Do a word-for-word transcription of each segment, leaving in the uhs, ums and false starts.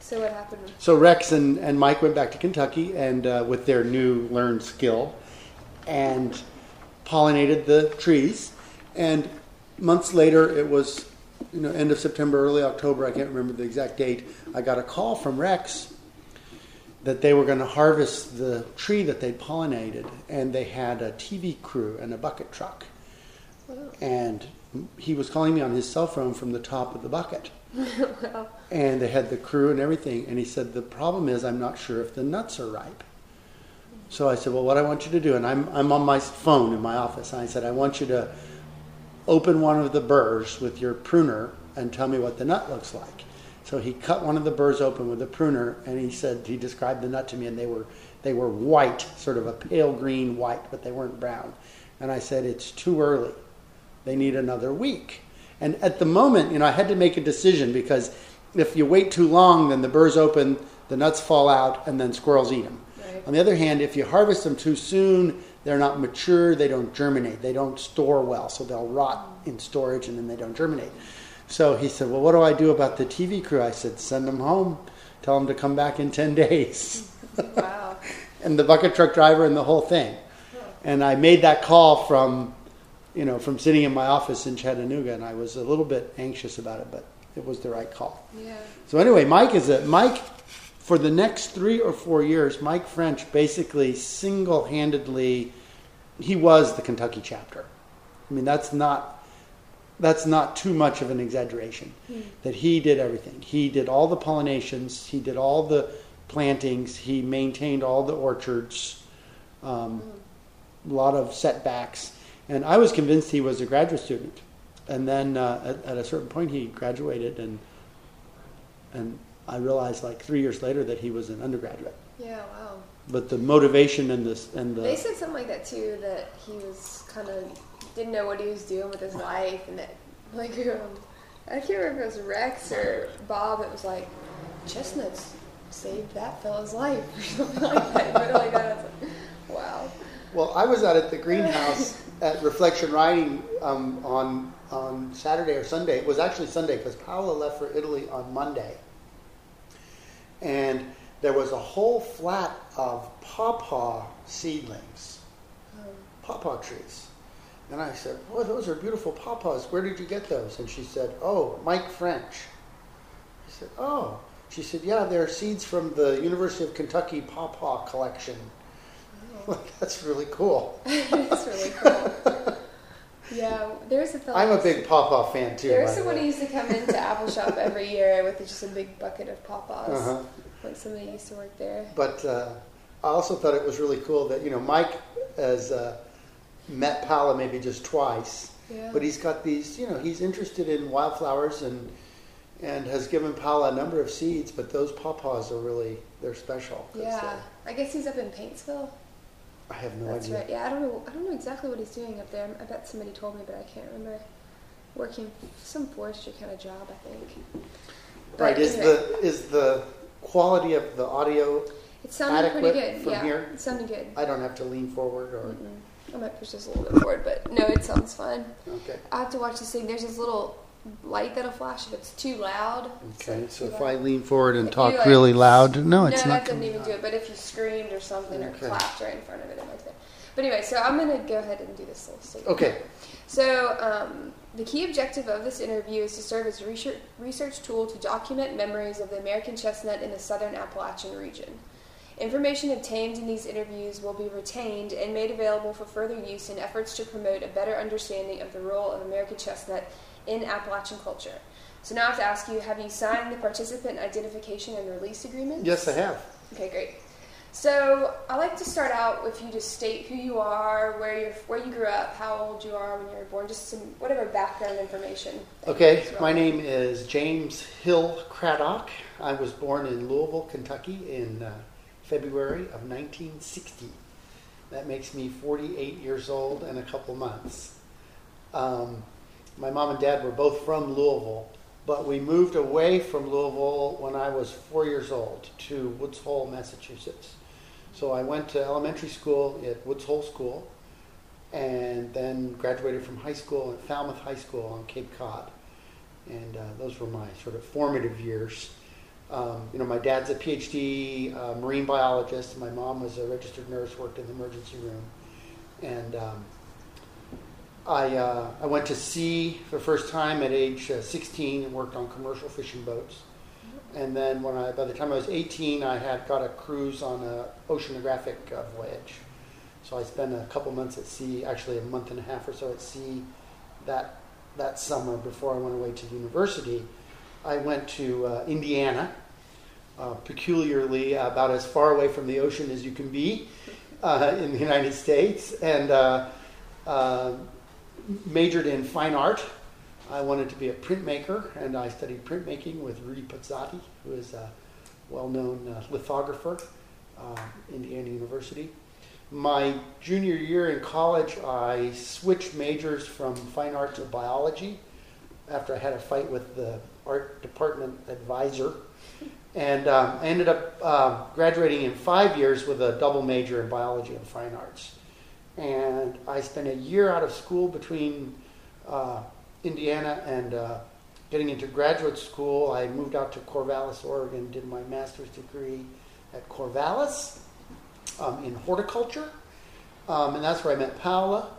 So what happened? So Rex and, and Mike went back to Kentucky and uh, with their new learned skill and pollinated the trees. And months later, it was, you know, end of September, early October, I can't remember the exact date, I got a call from Rex that they were going to harvest the tree that they'd pollinated, and they had a T V crew and a bucket truck. Wow. And he was calling me on his cell phone from the top of the bucket. Wow. And they had the crew and everything, and he said, the problem is I'm not sure if the nuts are ripe. So I said, well, what I want you to do, and I'm I'm on my phone in my office, and I said, I want you to open one of the burrs with your pruner and tell me what the nut looks like. So he cut one of the burrs open with a pruner, and he said, he described the nut to me, and they were they were white, sort of a pale green white, but they weren't brown. And I said, it's too early. They need another week. And at the moment, you know, I had to make a decision, because if you wait too long, then the burrs open, the nuts fall out, and then squirrels eat them. Right. On the other hand, if you harvest them too soon, they're not mature, they don't germinate, they don't store well, so they'll rot in storage, and then they don't germinate. So he said, well, what do I do about the T V crew? I said, send them home. Tell them to come back in ten days. Wow. And the bucket truck driver and the whole thing. Huh. And I made that call from, you know, from sitting in my office in Chattanooga, and I was a little bit anxious about it, but it was the right call. Yeah. So anyway, Mike is a, Mike, for the next three or four years, Mike French basically single-handedly, he was the Kentucky chapter. I mean, that's not... That's not too much of an exaggeration, mm. that he did everything. He did all the pollinations. He did all the plantings. He maintained all the orchards, um, mm. a lot of setbacks. And I was convinced he was a graduate student. And then uh, at, at a certain point he graduated, and and I realized like three years later that he was an undergraduate. Yeah, wow. But the motivation and the... And the they said something like that too, that he was kind of... didn't know what he was doing with his life, and that, like, um, I can't remember if it was Rex or Bob, it was like, chestnuts saved that fella's life, or something like that. But like that, I was like, wow. Well, I was out at the greenhouse at Reflection Riding um, on on Saturday or Sunday. It was actually Sunday, because Paola left for Italy on Monday. And there was a whole flat of pawpaw seedlings, um, pawpaw trees. And I said, boy, those are beautiful pawpaws. Where did you get those? And she said, oh, Mike French. I said, oh. She said, yeah, they're seeds from the University of Kentucky pawpaw collection. Oh. That's really cool. It's really cool. Yeah, there's a fellow. I'm a big pawpaw fan, too. There's someone who used to come into Apple Shop every year with just a big bucket of pawpaws. Uh-huh. Like somebody used to work there. But uh, I also thought it was really cool that, you know, Mike as... Uh, met Paola maybe just twice, yeah. But he's got these, you know, he's interested in wildflowers and and has given Paola a number of seeds, but those pawpaws are really, they're special. Yeah, I guess he's up in Paintsville. I have no That's idea. Right. Yeah, I don't know. I don't know exactly what he's doing up there. I bet somebody told me, but I can't remember. Working some forestry kind of job, I think. But right. Is anyway. the is the quality of the audio? It sounded pretty good. From yeah, here? It sounded good. I don't have to lean forward or. Mm-mm. I might push this a little bit forward, but no, it sounds fine. Okay. I have to watch this thing. There's this little light that'll flash if it's too loud. Okay, so if loud. I lean forward and if talk like, really loud, no, it's no, not. No, that doesn't even do it, but if you screamed or something okay. or clapped right in front of it, it might do. But anyway, so I'm going to go ahead and do this little statement. Okay. So um, the key objective of this interview is to serve as a research, research tool to document memories of the American chestnut in the southern Appalachian region. Information obtained in these interviews will be retained and made available for further use in efforts to promote a better understanding of the role of American chestnut in Appalachian culture. So now I have to ask you, have you signed the participant identification and release agreement? Yes, I have. Okay, great. So I like to start out with you just state who you are, where you where you grew up, how old you are when you were born, just some whatever background information. Okay, my name is James Hill Craddock. I was born in Louisville, Kentucky in uh, February of nineteen sixty. That makes me forty-eight years old and a couple months. Um, my mom and dad were both from Louisville, but we moved away from Louisville when I was four years old to Woods Hole, Massachusetts. So I went to elementary school at Woods Hole School and then graduated from high school at Falmouth High School on Cape Cod. And uh, those were my sort of formative years. Um, you know, my dad's a P H D uh, marine biologist. My mom was a registered nurse, worked in the emergency room. And um, I, uh, I went to sea for the first time at age uh, sixteen and worked on commercial fishing boats. And then when I, by the time I was eighteen, I had got a cruise on an oceanographic uh, voyage. So I spent a couple months at sea, actually a month and a half or so at sea that that summer before I went away to university. I went to uh, Indiana, uh, peculiarly about as far away from the ocean as you can be uh, in the United States, and uh, uh, majored in fine art. I wanted to be a printmaker, and I studied printmaking with Rudy Pazzotti, who is a well-known uh, lithographer, uh, Indiana University. My junior year in college, I switched majors from fine art to biology after I had a fight with the art department advisor. And um, I ended up uh, graduating in five years with a double major in biology and fine arts. And I spent a year out of school between uh, Indiana and uh, getting into graduate school. I moved out to Corvallis, Oregon, did my master's degree at Corvallis um, in horticulture. Um, and that's where I met Paola.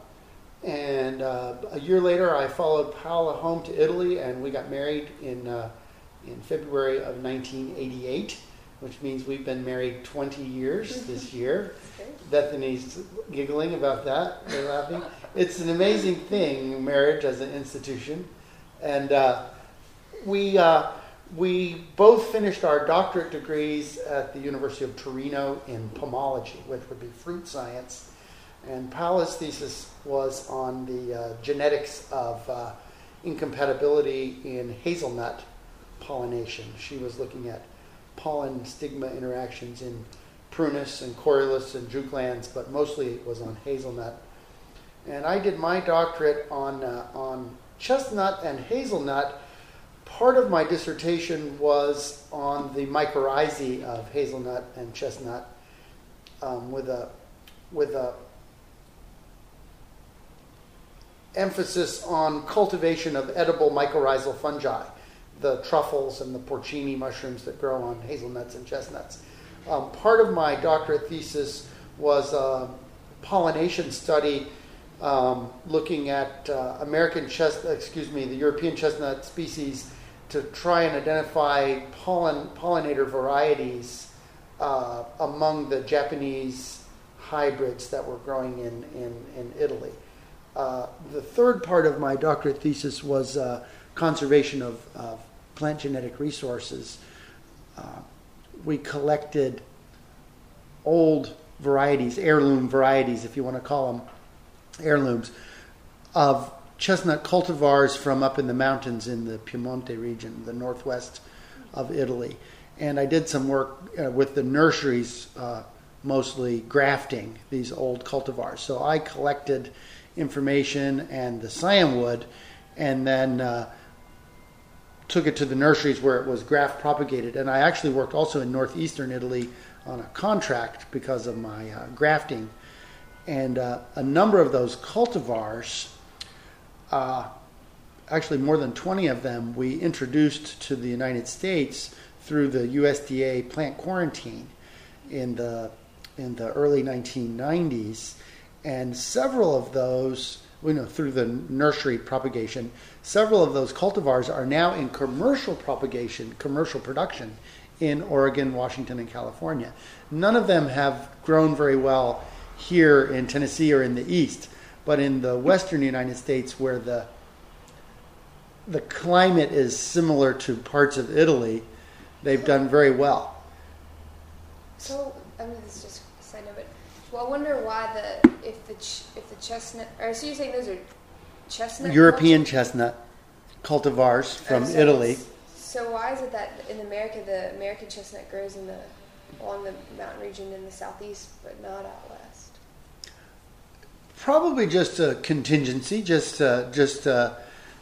And uh, a year later, I followed Paola home to Italy, and we got married in uh, in February of nineteen eighty-eight, which means we've been married twenty years this year. Bethany's giggling about that. They're laughing. It's an amazing thing, marriage as an institution. And uh, we uh, we both finished our doctorate degrees at the University of Torino in pomology, which would be fruit science. And Paola's thesis was on the uh, genetics of uh, incompatibility in hazelnut pollination. She was looking at pollen stigma interactions in prunus and corylus and juglans, but mostly it was on hazelnut. And I did my doctorate on uh, on chestnut and hazelnut. Part of my dissertation was on the mycorrhizae of hazelnut and chestnut, um, with a with a emphasis on cultivation of edible mycorrhizal fungi, the truffles and the porcini mushrooms that grow on hazelnuts and chestnuts. Um, part of my doctorate thesis was a pollination study um, looking at uh, American chestnut, excuse me, the European chestnut species to try and identify pollen pollinator varieties uh, among the Japanese hybrids that were growing in, in, in Italy. Uh, the third part of my doctorate thesis was uh, conservation of, of plant genetic resources. Uh, we collected old varieties, heirloom varieties, if you want to call them heirlooms, of chestnut cultivars from up in the mountains in the Piemonte region, the northwest of Italy. And I did some work uh, with the nurseries, uh, mostly grafting these old cultivars. So I collected information and the scion wood, and then uh, took it to the nurseries where it was graft propagated. And I actually worked also in northeastern Italy on a contract because of my uh, grafting. And uh, a number of those cultivars, uh, actually more than twenty of them, we introduced to the United States through the U S D A plant quarantine in the in the early nineteen nineties. And several of those, you know, through the nursery propagation, several of those cultivars are now in commercial propagation, commercial production in Oregon, Washington, and California. None of them have grown very well here in Tennessee or in the East, but in the western United States, where the the climate is similar to parts of Italy, they've done very well. So, I mean, this is just a side note, but well, I wonder why the if the ch- if the chestnut, or so you're saying those are chestnut European cultivars? Chestnut cultivars from oh, so Italy. So why is it that in America the American chestnut grows in the along the mountain region in the southeast, but not out west? Probably just a contingency, just uh, just uh,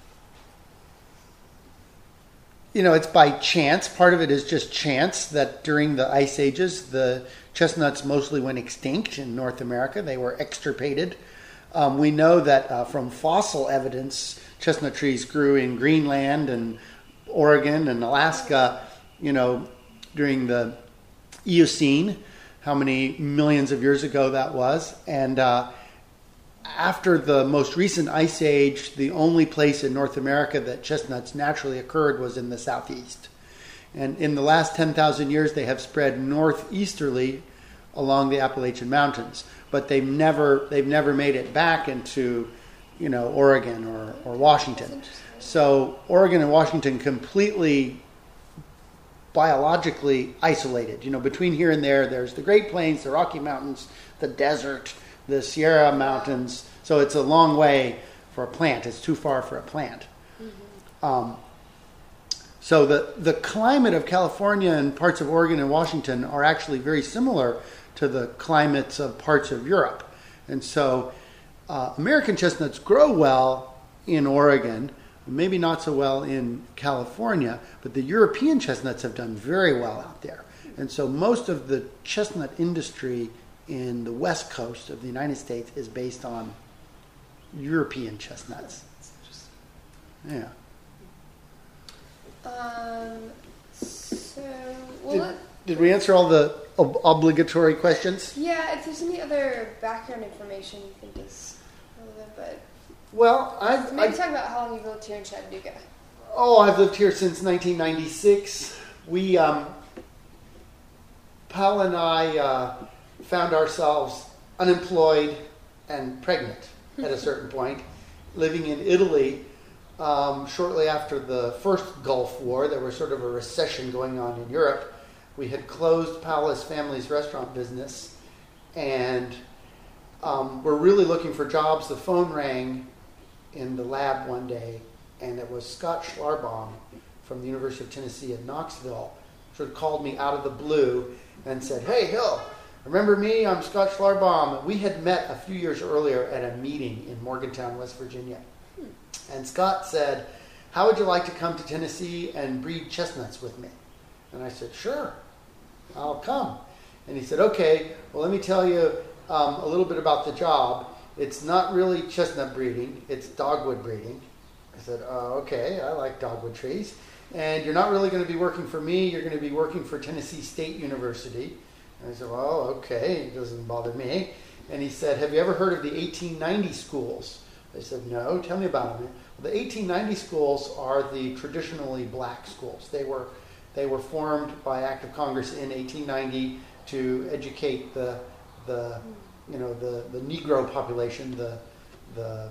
you know, it's by chance. Part of it is just chance that during the ice ages, the chestnuts mostly went extinct in North America. They were extirpated. Um, we know that uh, from fossil evidence, chestnut trees grew in Greenland and Oregon and Alaska, you know, during the Eocene, how many millions of years ago that was. And uh, after the most recent ice age, the only place in North America that chestnuts naturally occurred was in the southeast. And in the last ten thousand years, they have spread northeasterly along the Appalachian Mountains. But they've never they've never made it back into, you know, Oregon or, or Washington. So Oregon and Washington completely biologically isolated. You know, between here and there, there's the Great Plains, the Rocky Mountains, the desert, the Sierra Mountains. So it's a long way for a plant. It's too far for a plant. Mm-hmm. Um, so the, the climate of California and parts of Oregon and Washington are actually very similar to the climates of parts of Europe. And so uh, American chestnuts grow well in Oregon, maybe not so well in California, but the European chestnuts have done very well out there. And so most of the chestnut industry in the west coast of the United States is based on European chestnuts. Yeah. Um, so, well, did, let, did we answer all the ob- obligatory questions? Yeah, if there's any other background information you think is relevant, but... Well, I've... Maybe I've, talk about how long you've lived here in Chattanooga. Oh, I've lived here since nineteen ninety-six. We, um... Pal and I uh, found ourselves unemployed and pregnant at a certain point, living in Italy. Um, shortly after the first Gulf War, there was sort of a recession going on in Europe. We had closed Paola's family's restaurant business, and um, we're really looking for jobs. The phone rang in the lab one day, and it was Scott Schlarbaum from the University of Tennessee at Knoxville, sort of called me out of the blue and said, "Hey, Hill, remember me? I'm Scott Schlarbaum." We had met a few years earlier at a meeting in Morgantown, West Virginia. And Scott said, "How would you like to come to Tennessee and breed chestnuts with me?" And I said, "Sure, I'll come." And he said, "Okay, well, let me tell you um, a little bit about the job. It's not really chestnut breeding, it's dogwood breeding." I said, uh, "Okay, I like dogwood trees. And you're not really going to be working for me, you're going to be working for Tennessee State University." And I said, "Well, okay, it doesn't bother me." And he said, "Have you ever heard of the eighteen ninety schools?" I said, "No, tell me about them." Well, the eighteen ninety schools are the traditionally black schools. They were they were formed by Act of Congress in eighteen ninety to educate the the you know the, the Negro population, the the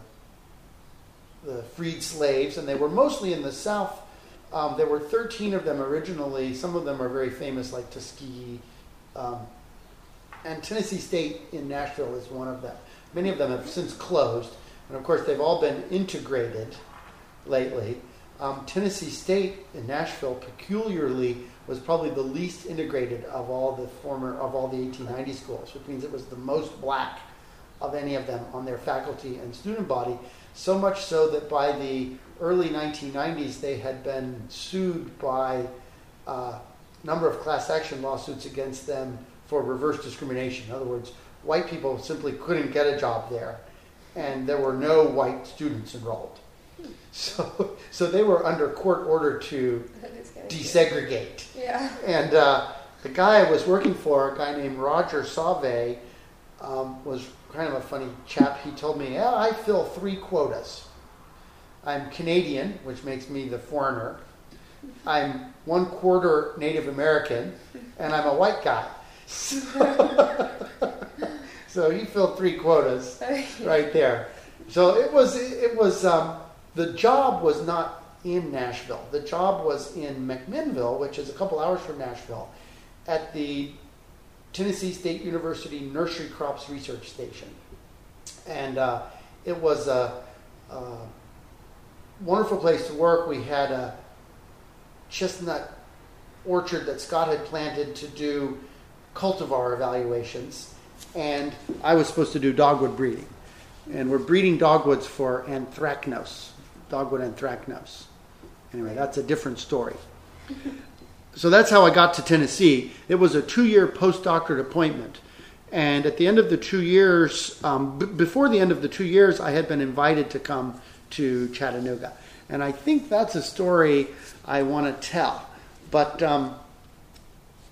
the freed slaves, and they were mostly in the South. Um, there were thirteen of them originally. Some of them are very famous, like Tuskegee, um, and Tennessee State in Nashville is one of them. Many of them have since closed. And of course, they've all been integrated lately. Um, Tennessee State in Nashville, peculiarly, was probably the least integrated of all the former of all the eighteen ninety schools, which means it was the most black of any of them on their faculty and student body. So much so that by the early nineteen nineties, they had been sued by a number of class action lawsuits against them for reverse discrimination. In other words, white people simply couldn't get a job there, and there were no white students enrolled. So so they were under court order to desegregate. Yeah. And uh, the guy I was working for, a guy named Roger Sauve, um, was kind of a funny chap. He told me, "Yeah, I fill three quotas. I'm Canadian, which makes me the foreigner. I'm one quarter Native American, and I'm a white guy." So, so he filled three quotas right there. So it was, it was, um, the job was not in Nashville. The job was in McMinnville, which is a couple hours from Nashville, at the Tennessee State University Nursery Crops Research Station. And uh, it was a, a wonderful place to work. We had a chestnut orchard that Scott had planted to do cultivar evaluations, and I was supposed to do dogwood breeding. And we're breeding dogwoods for anthracnose, dogwood anthracnose. Anyway, that's a different story. So that's how I got to Tennessee. It was a two-year postdoctorate appointment. And at the end of the two years, um, b- before the end of the two years, I had been invited to come to Chattanooga. And I think that's a story I want to tell. But um,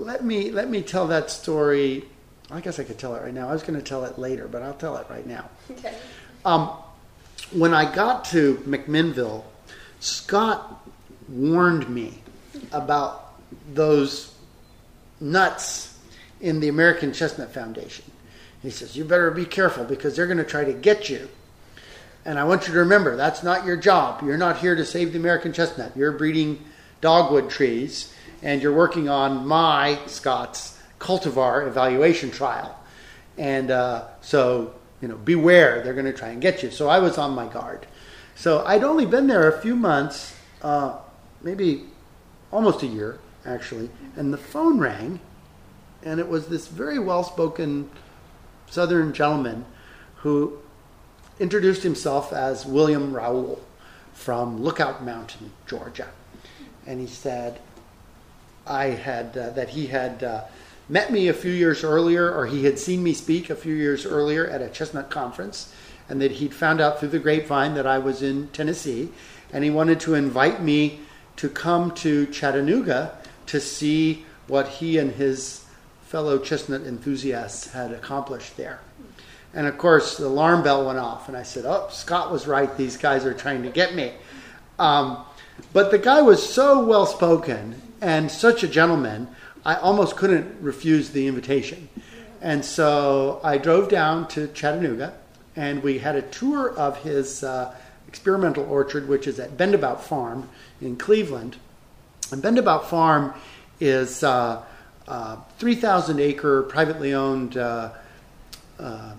let me let me tell that story. I guess I could tell it right now. I was going to tell it later, but I'll tell it right now. Okay. Um, when I got to McMinnville, Scott warned me about those nuts in the American Chestnut Foundation. He says, you better be careful because they're going to try to get you. And I want you to remember, that's not your job. You're not here to save the American chestnut. You're breeding dogwood trees, and you're working on my, Scott's, cultivar evaluation trial. And uh, so, you know, beware, they're going to try and get you. So I was on my guard. So I'd only been there a few months, uh, maybe almost a year, actually, and the phone rang, and it was this very well-spoken Southern gentleman who introduced himself as William Raoul from Lookout Mountain, Georgia. And he said I had uh, that he had uh, met me a few years earlier, or he had seen me speak a few years earlier at a chestnut conference, and that he'd found out through the grapevine that I was in Tennessee, and he wanted to invite me to come to Chattanooga to see what he and his fellow chestnut enthusiasts had accomplished there. And of course, the alarm bell went off, and I said, oh, Scott was right. These guys are trying to get me. Um, but the guy was so well-spoken and such a gentleman, I almost couldn't refuse the invitation. And so I drove down to Chattanooga, and we had a tour of his uh, experimental orchard, which is at Bendabout Farm in Cleveland. And Bendabout Farm is a uh, uh, three thousand acre privately owned uh, uh,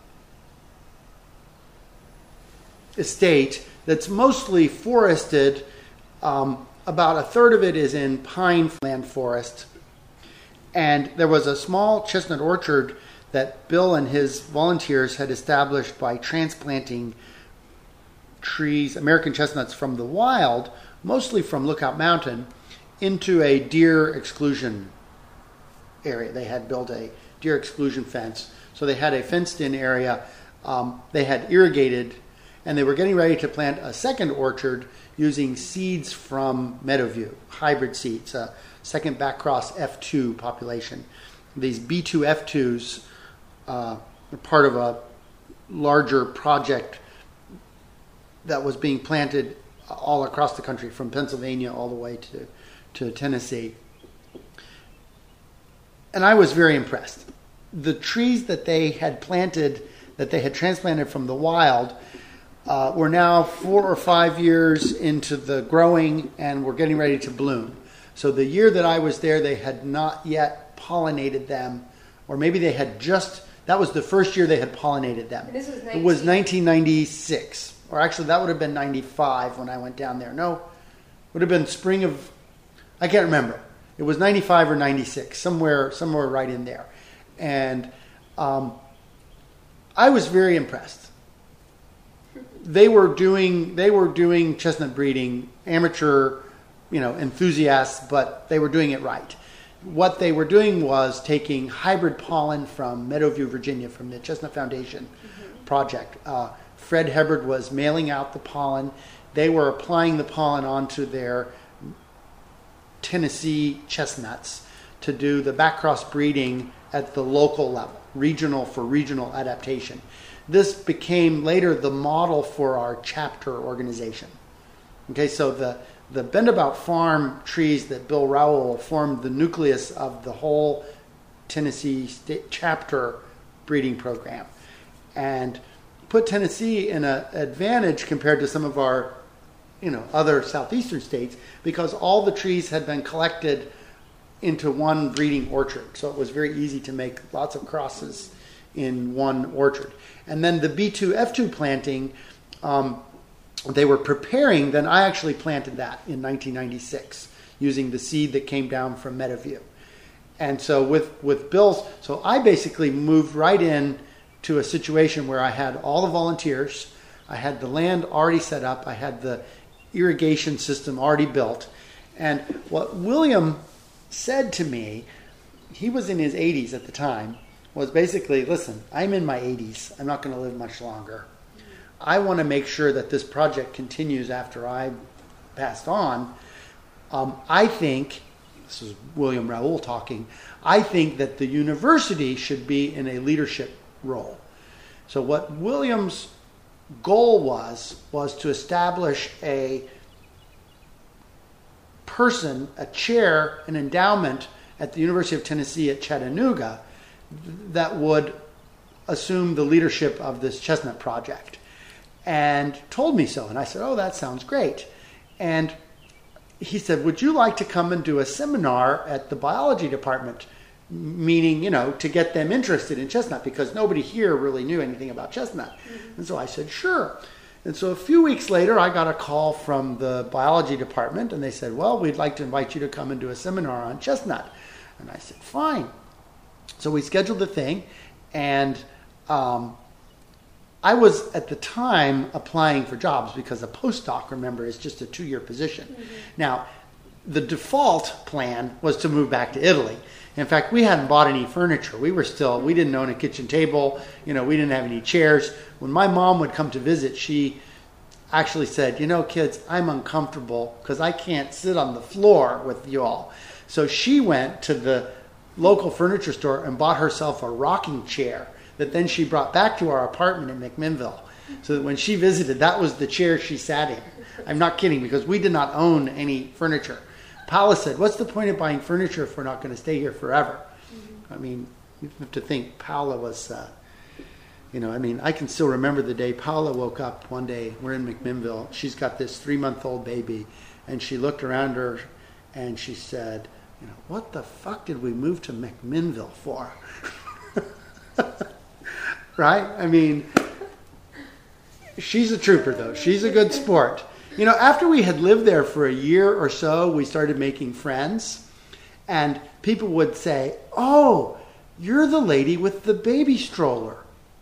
estate that's mostly forested. Um, about a third of it is in pine land forest. And there was a small chestnut orchard that Bill and his volunteers had established by transplanting trees, American chestnuts from the wild, mostly from Lookout Mountain, into a deer exclusion area. They had built a deer exclusion fence. So they had a fenced-in area. Um, they had irrigated, and they were getting ready to plant a second orchard using seeds from Meadowview, hybrid seeds, a second backcross F two population. These B two F twos uh, are part of a larger project that was being planted all across the country, from Pennsylvania all the way to, to Tennessee. And I was very impressed. The trees that they had planted, that they had transplanted from the wild, uh, were now four or five years into the growing and were getting ready to bloom. So the year that I was there, they had not yet pollinated them, or maybe they had just, that was the first year they had pollinated them. And this was It was nineteen ninety-six, or actually that would have been ninety-five when I went down there. No, would have been spring of, I can't remember. It was ninety-five or ninety-six, somewhere, somewhere right in there. And um, I was very impressed. They were doing, they were doing chestnut breeding, amateur, you know, enthusiasts, but they were doing it right. What they were doing was taking hybrid pollen from Meadowview, Virginia, from the Chestnut Foundation mm-hmm. project. Uh, Fred Hubbard was mailing out the pollen. They were applying the pollen onto their Tennessee chestnuts to do the backcross breeding at the local level, regional for regional adaptation. This became later the model for our chapter organization. Okay, so the The Bendabout Farm trees that Bill Raoul formed the nucleus of the whole Tennessee state chapter breeding program, and put Tennessee in an advantage compared to some of our, you know, other southeastern states, because all the trees had been collected into one breeding orchard. So it was very easy to make lots of crosses in one orchard. And then the B two F two planting, um, they were preparing, then I actually planted that in nineteen ninety-six using the seed that came down from Meadowview. And so with, with Bill's, so I basically moved right in to a situation where I had all the volunteers, I had the land already set up, I had the irrigation system already built. And what William said to me, he was in his eighties at the time, was basically, listen, I'm in my eighties, I'm not going to live much longer. I want to make sure that this project continues after I passed on. Um, I think this was William Raoul talking, I think that the university should be in a leadership role. So what William's goal was, was to establish a person, a chair, an endowment at the University of Tennessee at Chattanooga that would assume the leadership of this Chestnut Project, and told me so. And I said, oh, that sounds great. And he said, would you like to come and do a seminar at the biology department? Meaning, you know, to get them interested in chestnut, because nobody here really knew anything about chestnut. Mm-hmm. And so I said, sure. And so a few weeks later, I got a call from the biology department, and they said, well, we'd like to invite you to come and do a seminar on chestnut. And I said, fine. So we scheduled the thing, and um, I was, at the time, applying for jobs because a postdoc, remember, is just a two-year position. Mm-hmm. Now, the default plan was to move back to Italy. In fact, we hadn't bought any furniture. We were still, we didn't own a kitchen table. You know, we didn't have any chairs. When my mom would come to visit, she actually said, you know, kids, I'm uncomfortable because I can't sit on the floor with you all. So she went to the local furniture store and bought herself a rocking chair that then she brought back to our apartment in McMinnville. So that when she visited, that was the chair she sat in. I'm not kidding, because we did not own any furniture. Paula said, what's the point of buying furniture if we're not going to stay here forever? Mm-hmm. I mean, you have to think Paula was, uh, you know, I mean, I can still remember the day Paula woke up one day. We're in McMinnville. She's got this three-month-old baby, and she looked around her and she said, you know, what the fuck did we move to McMinnville for? Right? I mean, she's a trooper, though. She's a good sport. You know, after we had lived there for a year or so, we started making friends. And people would say, oh, you're the lady with the baby stroller.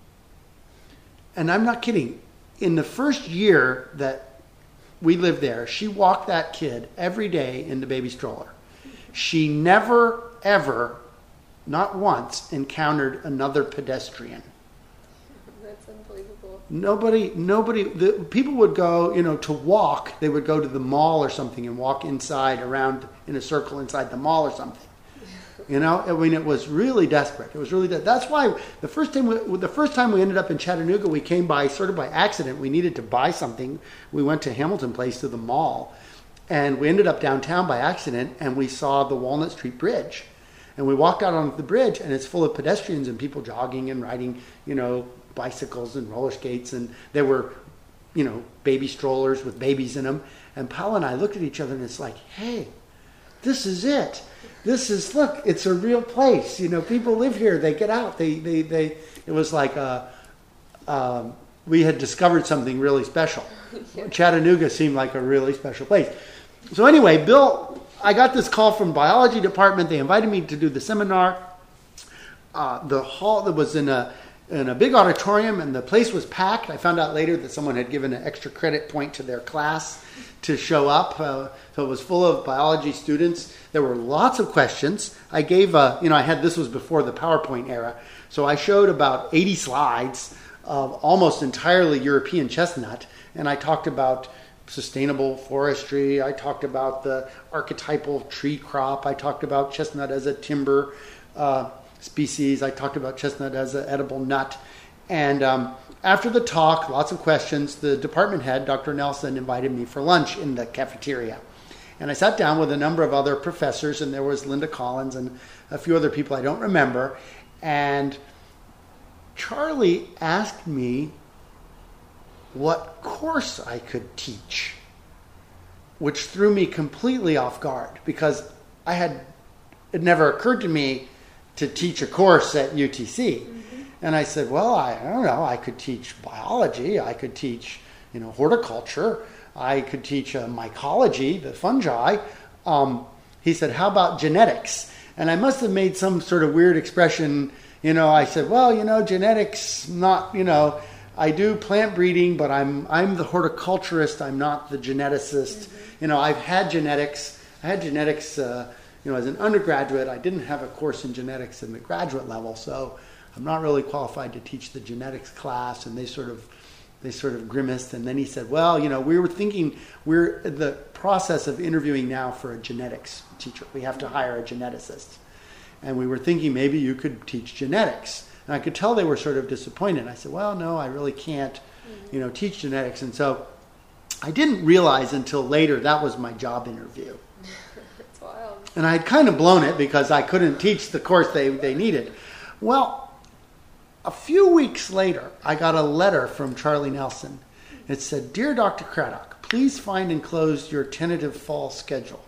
And I'm not kidding. In the first year that we lived there, she walked that kid every day in the baby stroller. She never, ever, not once, encountered another pedestrian. That's unbelievable. Nobody, nobody, the people would go, you know, to walk, they would go to the mall or something and walk inside around in a circle inside the mall or something. You know, I mean, it was really desperate. It was really, de- that's why the first time we, the first time we ended up in Chattanooga, we came by sort of by accident. We needed to buy something. We went to Hamilton Place to the mall, and we ended up downtown by accident, and we saw the Walnut Street Bridge. And we walked out on the bridge, and it's full of pedestrians and people jogging and riding, you know, bicycles and roller skates, and there were, you know, baby strollers with babies in them. And Paula and I looked at each other, and it's like, hey, this is it. This is, look, it's a real place. You know, people live here. They get out. They, they, they. It was like a, um, we had discovered something really special. Yeah. Chattanooga seemed like a really special place. So anyway, Bill, I got this call from biology department. They invited me to do the seminar. Uh, the hall that was in a in a big auditorium, and the place was packed. I found out later that someone had given an extra credit point to their class to show up. Uh, so it was full of biology students. There were lots of questions. I gave, a, you know, I had, this was before the PowerPoint era. So I showed about eighty slides of almost entirely European chestnut. And I talked about sustainable forestry. I talked about the archetypal tree crop. I talked about chestnut as a timber uh, species. I talked about chestnut as an edible nut. And um, after the talk, lots of questions, the department head, Doctor Nelson, invited me for lunch in the cafeteria. And I sat down with a number of other professors, and there was Linda Collins and a few other people I don't remember. And Charlie asked me what course I could teach, which threw me completely off guard, because I had, it never occurred to me to teach a course at U T C. Mm-hmm. And I said, well, I, I don't know, I could teach biology, I could teach, you know, horticulture, I could teach uh, mycology, the fungi. Um, he said, how about genetics? And I must have made some sort of weird expression. You know, I said, well, you know, genetics, not, you know, I do plant breeding, but I'm I'm the horticulturist, I'm not the geneticist. Mm-hmm. You know, I've had genetics. I had genetics, uh, you know, as an undergraduate. I didn't have a course in genetics in the graduate level, so I'm not really qualified to teach the genetics class. And they sort of they sort of grimaced, and then he said, well, you know, we were thinking, we're in the process of interviewing now for a genetics teacher. We have to hire a geneticist. And we were thinking maybe you could teach genetics. And I could tell they were sort of disappointed. I said, well, no, I really can't, you know, teach genetics. And so I didn't realize until later that was my job interview. That's wild. And I had kind of blown it because I couldn't teach the course they, they needed. Well, a few weeks later, I got a letter from Charlie Nelson. It said, Dear Doctor Craddock, please find enclosed your tentative fall schedule.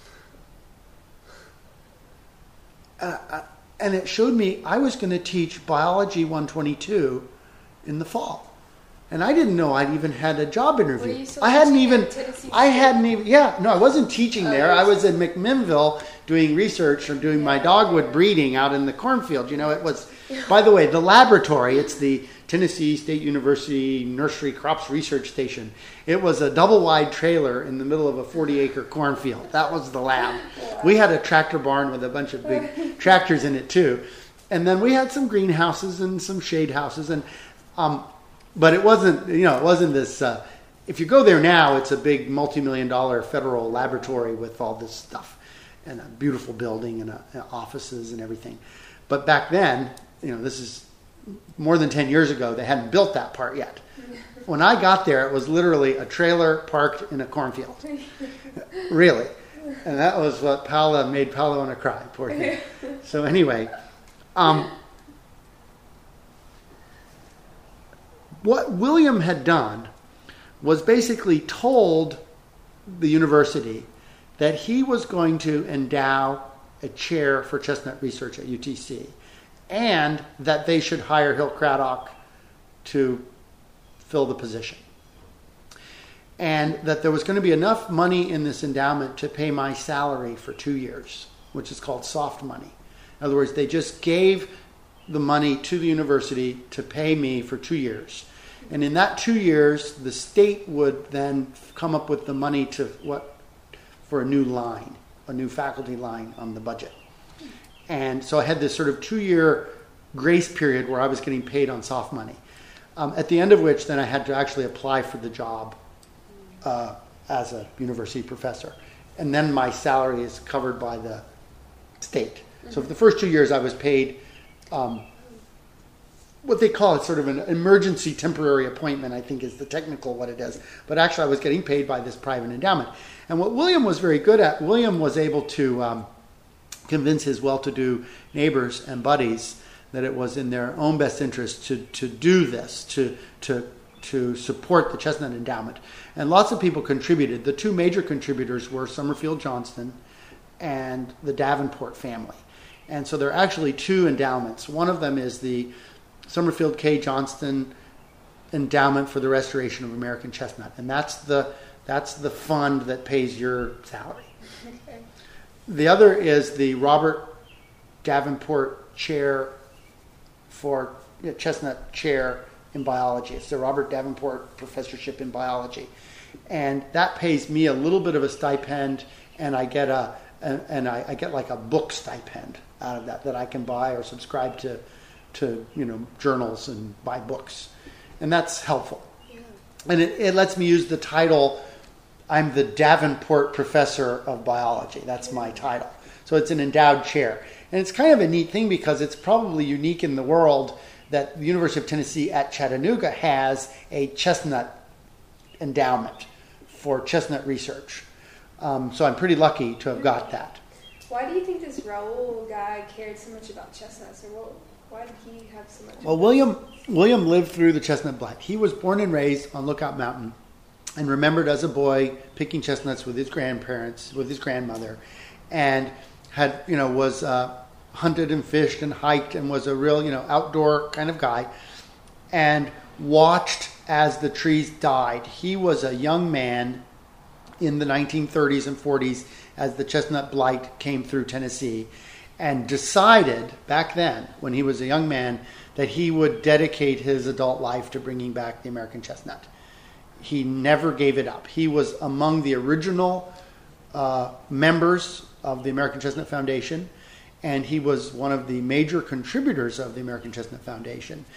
Uh, and it showed me I was going to teach Biology one twenty-two in the fall. And I didn't know I'd even had a job interview. Were you still I hadn't teaching even, at Tennessee I State? hadn't even, yeah, no, I wasn't teaching Oh, there. you I were- was in McMinnville doing research or doing my dogwood breeding out in the cornfield. You know, it was, by the way, the laboratory, it's the Tennessee State University Nursery Crops Research Station. It was a double wide trailer in the middle of a forty acre cornfield. That was the lab. We had a tractor barn with a bunch of big tractors in it too. And then we had some greenhouses and some shade houses. And, um, but it wasn't, you know, it wasn't this, uh, if you go there now, it's a big multi-million dollar federal laboratory with all this stuff and a beautiful building and, uh, and offices and everything. But back then, you know, this is more than ten years ago, they hadn't built that part yet. When I got there, it was literally a trailer parked in a cornfield. Really. And that was what Paola made Paola want to cry, poor thing. So anyway, um, what William had done was basically told the university that he was going to endow a chair for chestnut research at U T C and that they should hire Hill Craddock to fill the position. And that there was going to be enough money in this endowment to pay my salary for two years, which is called soft money. In other words, they just gave the money to the university to pay me for two years. And in that two years, the state would then come up with the money to what for a new line, a new faculty line on the budget. And so I had this sort of two-year grace period where I was getting paid on soft money. Um, at the end of which, then I had to actually apply for the job uh, as a university professor. And then my salary is covered by the state. Mm-hmm. So for the first two years, I was paid um, what they call it sort of an emergency temporary appointment, I think is the technical what it is. But actually, I was getting paid by this private endowment. And what William was very good at, William was able to um, convince his well-to-do neighbors and buddies that it was in their own best interest to, to do this, to, to, to support the Chestnut Endowment. And lots of people contributed. The two major contributors were Summerfield Johnston and the Davenport family. And so there are actually two endowments. One of them is the Summerfield K. Johnston Endowment for the Restoration of American Chestnut. And that's the, that's the fund that pays your salary. Okay. The other is the Robert Davenport Chair for yeah, Chestnut Chair in Biology. It's the Robert Davenport Professorship in Biology. And that pays me a little bit of a stipend, and I get a and, and I, I get like a book stipend out of that that I can buy or subscribe to to you know journals and buy books. And that's helpful. Yeah. And it, it lets me use the title, I'm the Davenport Professor of Biology. That's my title. So it's an endowed chair. And it's kind of a neat thing because it's probably unique in the world that the University of Tennessee at Chattanooga has a chestnut endowment for chestnut research. Um, so I'm pretty lucky to have got that. Why do you think this Raoul guy cared so much about chestnuts? Or what, why did he have so much? Well, William William lived through the chestnut blight. He was born and raised on Lookout Mountain and remembered as a boy picking chestnuts with his grandparents, with his grandmother, and had, you know, was uh, hunted and fished and hiked and was a real, you know, outdoor kind of guy, and watched as the trees died. He was a young man in the nineteen thirties and forties as the chestnut blight came through Tennessee, and decided back then, when he was a young man, that he would dedicate his adult life to bringing back the American chestnut. He never gave it up. He was among the original uh, members of the American Chestnut Foundation, and he was one of the major contributors of the American Chestnut Foundation.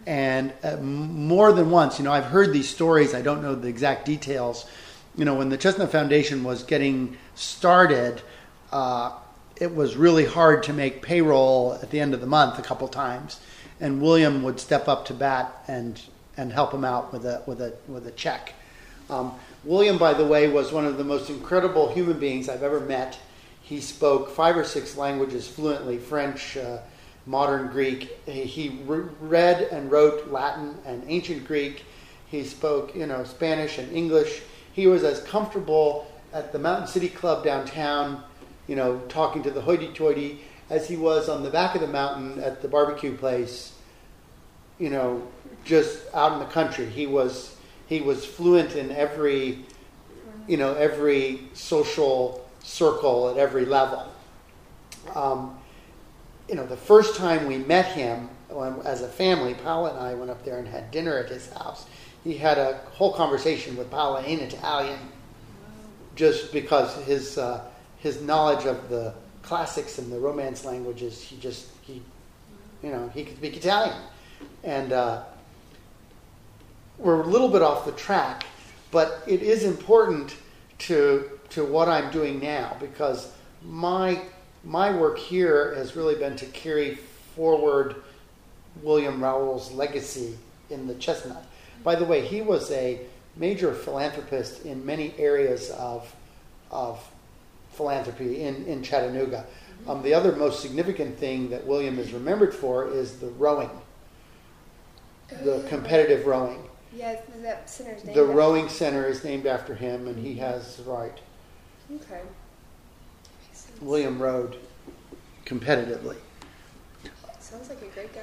And uh, m- more than once, you know, I've heard these stories. I don't know the exact details. You know, when the Chestnut Foundation was getting started, uh, it was really hard to make payroll at the end of the month a couple times, and William would step up to bat and and help him out with a with a with a check. Um, William, by the way, was one of the most incredible human beings I've ever met. He spoke five or six languages fluently: French, uh, modern Greek. He, he re- read and wrote Latin and ancient Greek. He spoke, you know, Spanish and English. He was as comfortable at the Mountain City Club downtown, you know, talking to the hoity-toity, as he was on the back of the mountain at the barbecue place, you know, just out in the country. He was he was fluent in every, you know, every social circle at every level. Um, you know, the first time we met him when, as a family, Paula and I went up there and had dinner at his house. He had a whole conversation with Paula in Italian, just because his uh, his knowledge of the classics and the Romance languages. He just he, you know, he could speak Italian, and uh, we're a little bit off the track, but it is important to to what I'm doing now, because my my work here has really been to carry forward William Rowell's legacy in the Chestnut. By the way, he was a major philanthropist in many areas of of philanthropy in, in Chattanooga. Um, the other most significant thing that William is remembered for is the rowing, the competitive rowing. Yeah, that center's named The after rowing center is named after him, and he has, right. Okay. William rowed competitively. Sounds like a great guy.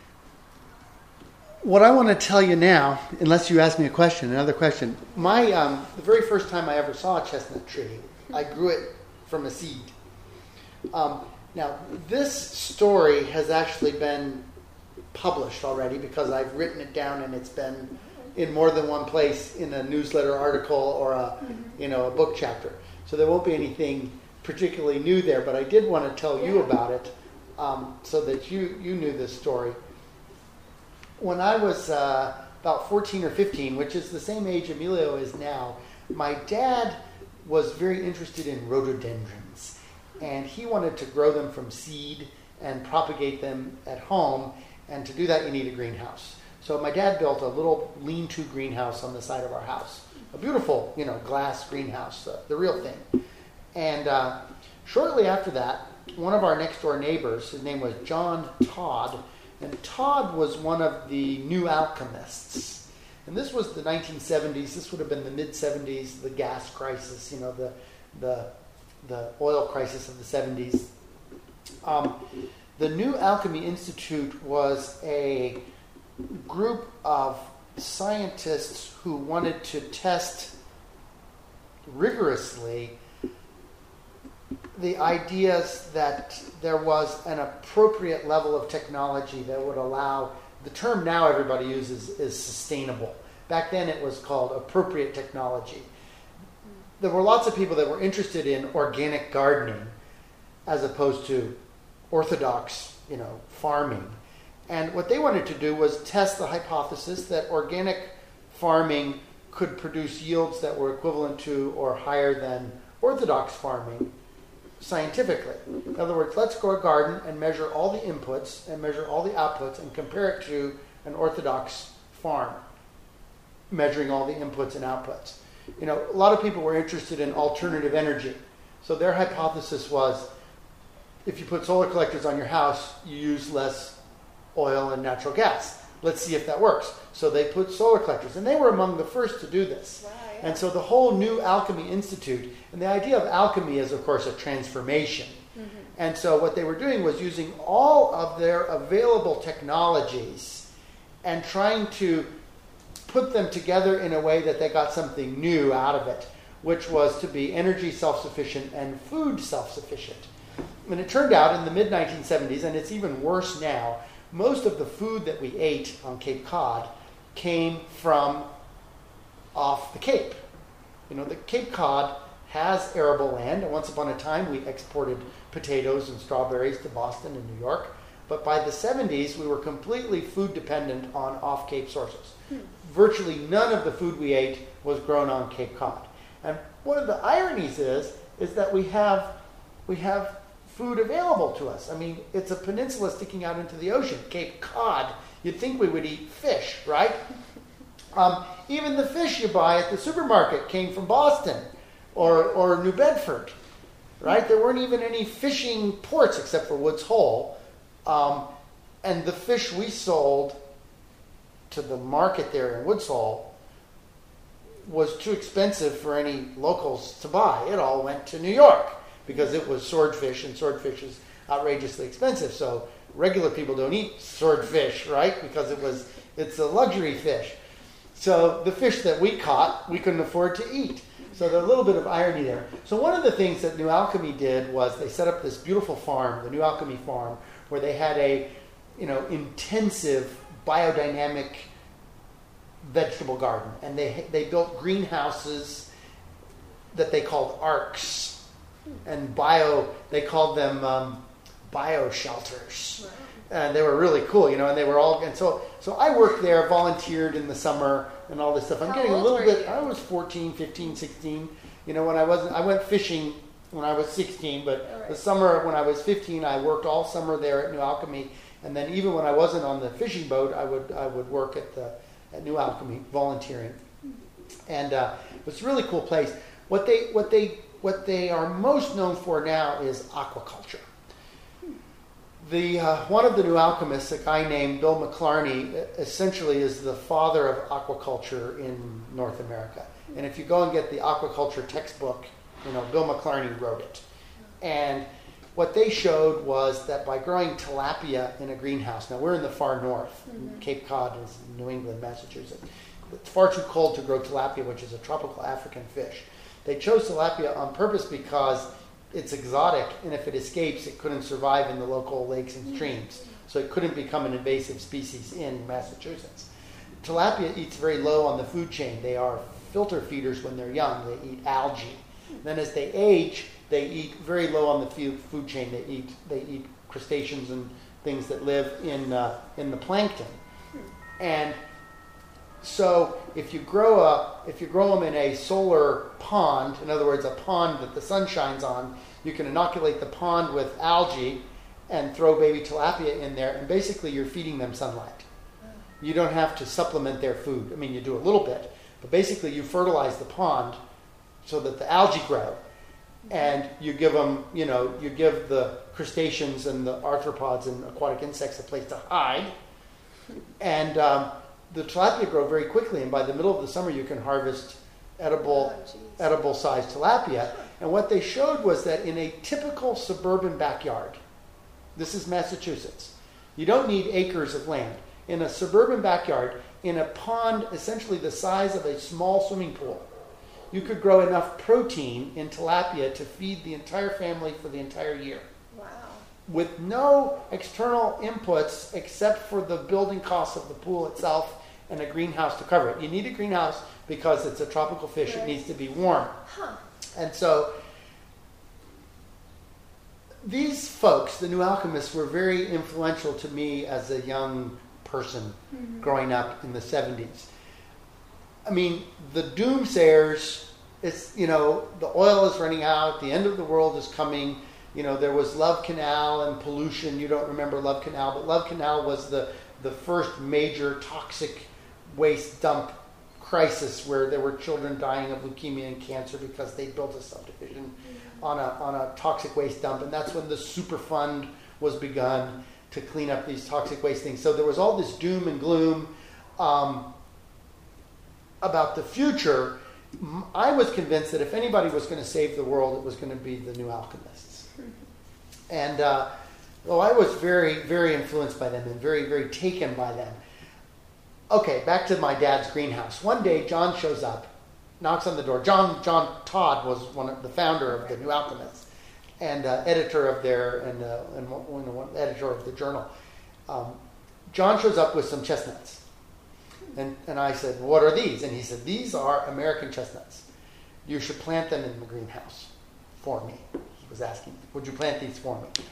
What I want to tell you now, unless you ask me a question, another question. My um, the very first time I ever saw a chestnut tree, I grew it from a seed. Um, now, this story has actually been published already, because I've written it down and it's been in more than one place in a newsletter article or a mm-hmm. you know a book chapter. So there won't be anything particularly new there, but I did want to tell you about it um, so that you you knew this story. When I was uh, about fourteen or fifteen, which is the same age Emilio is now, my dad was very interested in rhododendrons, and he wanted to grow them from seed and propagate them at home, and to do that you need a greenhouse. So my dad built a little lean-to greenhouse on the side of our house, a beautiful, you know, glass greenhouse, uh, the real thing. And uh, shortly after that, one of our next-door neighbors, his name was John Todd, and Todd was one of the new alchemists. And this was the nineteen seventies. This would have been the mid-seventies, the gas crisis, you know, the the the oil crisis of the seventies. Um, the New Alchemy Institute was a group of scientists who wanted to test rigorously the ideas that there was an appropriate level of technology that would allow, the term now everybody uses is sustainable. Back then it was called appropriate technology. There were lots of people that were interested in organic gardening as opposed to orthodox, you know, farming. And what they wanted to do was test the hypothesis that organic farming could produce yields that were equivalent to or higher than orthodox farming scientifically. In other words, let's grow a garden and measure all the inputs and measure all the outputs and compare it to an orthodox farm, measuring all the inputs and outputs. You know, a lot of people were interested in alternative energy. So their hypothesis was, if you put solar collectors on your house, you use less oil and natural gas. Let's see if that works. So they put solar collectors, and they were among the first to do this. Wow, yeah. And so the whole New Alchemy Institute, and the idea of alchemy is, of course, a transformation. Mm-hmm. And so what they were doing was using all of their available technologies and trying to put them together in a way that they got something new out of it, which was to be energy self-sufficient and food self-sufficient. And it turned out in the mid nineteen seventies, and it's even worse now, most of the food that we ate on Cape Cod came from off the Cape. You know, the Cape Cod has arable land, and once upon a time we exported potatoes and strawberries to Boston and New York. But by the seventies, we were completely food dependent on off-Cape sources. Hmm. Virtually none of the food we ate was grown on Cape Cod. And one of the ironies is, is that we have, we have food available to us. I mean, it's a peninsula sticking out into the ocean, Cape Cod. You'd think we would eat fish, right? Um, even the fish you buy at the supermarket came from Boston or, or New Bedford, right? There weren't even any fishing ports except for Woods Hole. Um, and the fish we sold to the market there in Woods Hole was too expensive for any locals to buy. It all went to New York because it was swordfish, and swordfish is outrageously expensive. So regular people don't eat swordfish, right? Because it was it's a luxury fish. So the fish that we caught, we couldn't afford to eat. So there's a little bit of irony there. So one of the things that New Alchemy did was they set up this beautiful farm, the New Alchemy farm, where they had a, you know, intensive biodynamic vegetable garden, and they they built greenhouses that they called arcs, and bio they called them um, bio shelters. Wow. And they were really cool, you know, and they were all and so so I worked there, volunteered in the summer and all this stuff. I'm How getting a old little were bit. you? I was fourteen, fifteen, sixteen. You know, when I wasn't, I went fishing when I was sixteen, but All right. the summer when I was fifteen, I worked all summer there at New Alchemy, and then even when I wasn't on the fishing boat, I would I would work at the at New Alchemy volunteering, and uh, it was a really cool place. What they what they what they are most known for now is aquaculture. The uh, one of the New Alchemists, a guy named Bill McClarney, essentially is the father of aquaculture in North America. And if you go and get the aquaculture textbook, you know, Bill McClarney wrote it. And what they showed was that by growing tilapia in a greenhouse, now we're in the far north, mm-hmm. Cape Cod is New England, Massachusetts. It's far too cold to grow tilapia, which is a tropical African fish. They chose tilapia on purpose because it's exotic, and if it escapes, it couldn't survive in the local lakes and streams. So it couldn't become an invasive species in Massachusetts. Tilapia eats very low on the food chain. They are filter feeders when they're young. They eat algae. Then as they age, they eat very low on the food chain. They eat they eat crustaceans and things that live in uh, in the plankton. And so if you grow a if you grow them in a solar pond, in other words, a pond that the sun shines on, you can inoculate the pond with algae and throw baby tilapia in there, and basically you're feeding them sunlight. You don't have to supplement their food. I mean, you do a little bit, but basically you fertilize the pond so that the algae grow, and you give them, you know, you give the crustaceans and the arthropods and aquatic insects a place to hide, and um, the tilapia grow very quickly, and by the middle of the summer you can harvest edible, Oh, edible sized tilapia. And what they showed was that in a typical suburban backyard, this is Massachusetts, you don't need acres of land. In a suburban backyard, in a pond essentially the size of a small swimming pool, you could grow enough protein in tilapia to feed the entire family for the entire year. Wow. With no external inputs except for the building costs of the pool itself and a greenhouse to cover it. You need a greenhouse because it's a tropical fish. Right. It needs to be warm. Huh. And so these folks, the New Alchemists, were very influential to me as a young person mm-hmm. growing up in the seventies. I mean, the doomsayers, it's, you know, the oil is running out, the end of the world is coming. You know, there was Love Canal and pollution. You don't remember Love Canal, but Love Canal was the, the first major toxic waste dump crisis where there were children dying of leukemia and cancer because they built a subdivision mm-hmm. on a on a toxic waste dump. And that's when the Superfund was begun to clean up these toxic waste things. So there was all this doom and gloom um, about the future. I was convinced that if anybody was going to save the world, it was going to be the New Alchemists. And uh, well, I was very, very influenced by them and very, very taken by them. Okay, back to my dad's greenhouse. One day, John shows up, knocks on the door. John John Todd was one of the founder of the New Alchemists and uh, editor of their and uh, and one, one editor of the journal. Um, John shows up with some chestnuts, and and I said, "What are these?" And he said, "These are American chestnuts. You should plant them in the greenhouse for me." Was asking, would you plant these for me?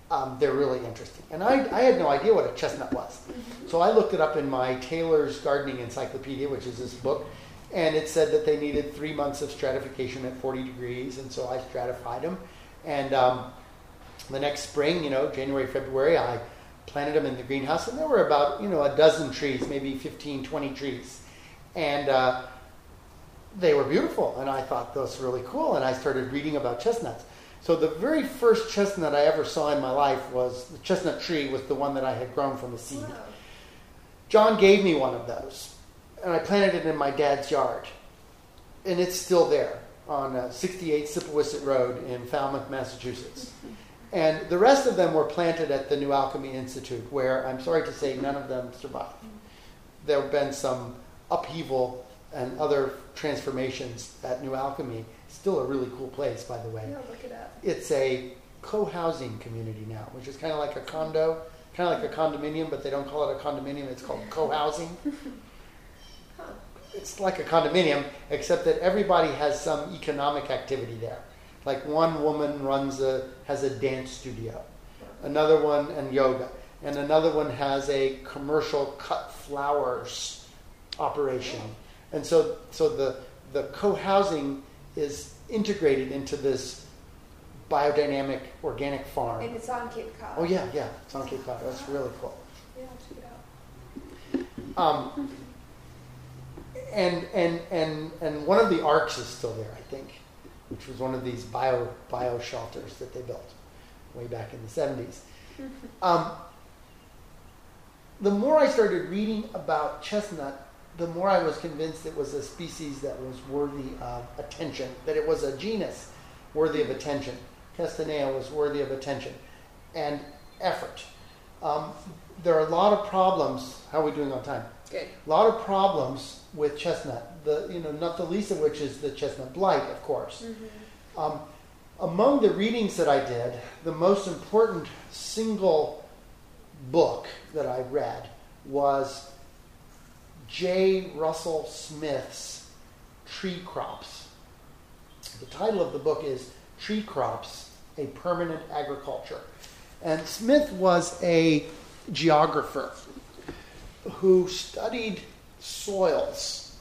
um, they're really interesting. And I, I had no idea what a chestnut was. Mm-hmm. So I looked it up in my Taylor's Gardening Encyclopedia, which is this book, and it said that they needed three months of stratification at forty degrees, and so I stratified them. And um, the next spring, you know, January, February, I planted them in the greenhouse, and there were about, you know, a dozen trees, maybe fifteen, twenty trees. And uh, they were beautiful, and I thought those were really cool, and I started reading about chestnuts. So the very first chestnut I ever saw in my life was, the chestnut tree was the one that I had grown from a seed. Wow. John gave me one of those, and I planted it in my dad's yard. And it's still there on uh, sixty-eight Sippowisset Road in Falmouth, Massachusetts. And the rest of them were planted at the New Alchemy Institute, where I'm sorry to say none of them survived. There have been some upheaval and other transformations at New Alchemy. Still a really cool place, by the way. Yeah, look it up. It's a co-housing community now, which is kind of like a condo, kind of like a condominium, but they don't call it a condominium. It's called co-housing. Huh. It's like a condominium, except that everybody has some economic activity there. Like one woman runs a has a dance studio, another one and yoga, and another one has a commercial cut flowers operation. And so so the the co-housing is integrated into this biodynamic organic farm. And it's on Cape Cod. Oh yeah, yeah, it's on Cape Cod. That's really cool. Yeah, check it out. Um, and and and and one of the arcs is still there, I think, which was one of these bio bio shelters that they built way back in the seventies. Um, the more I started reading about chestnut, the more I was convinced it was a species that was worthy of attention, that it was a genus worthy of attention. Castanea was worthy of attention and effort. Um, there are a lot of problems. How are we doing on time? Good. A lot of problems with chestnut. The you know not the least of which is the chestnut blight, of course. Mm-hmm. Um, among the readings that I did, the most important single book that I read was J. Russell Smith's Tree Crops. The title of the book is Tree Crops, A Permanent Agriculture. And Smith was a geographer who studied soils.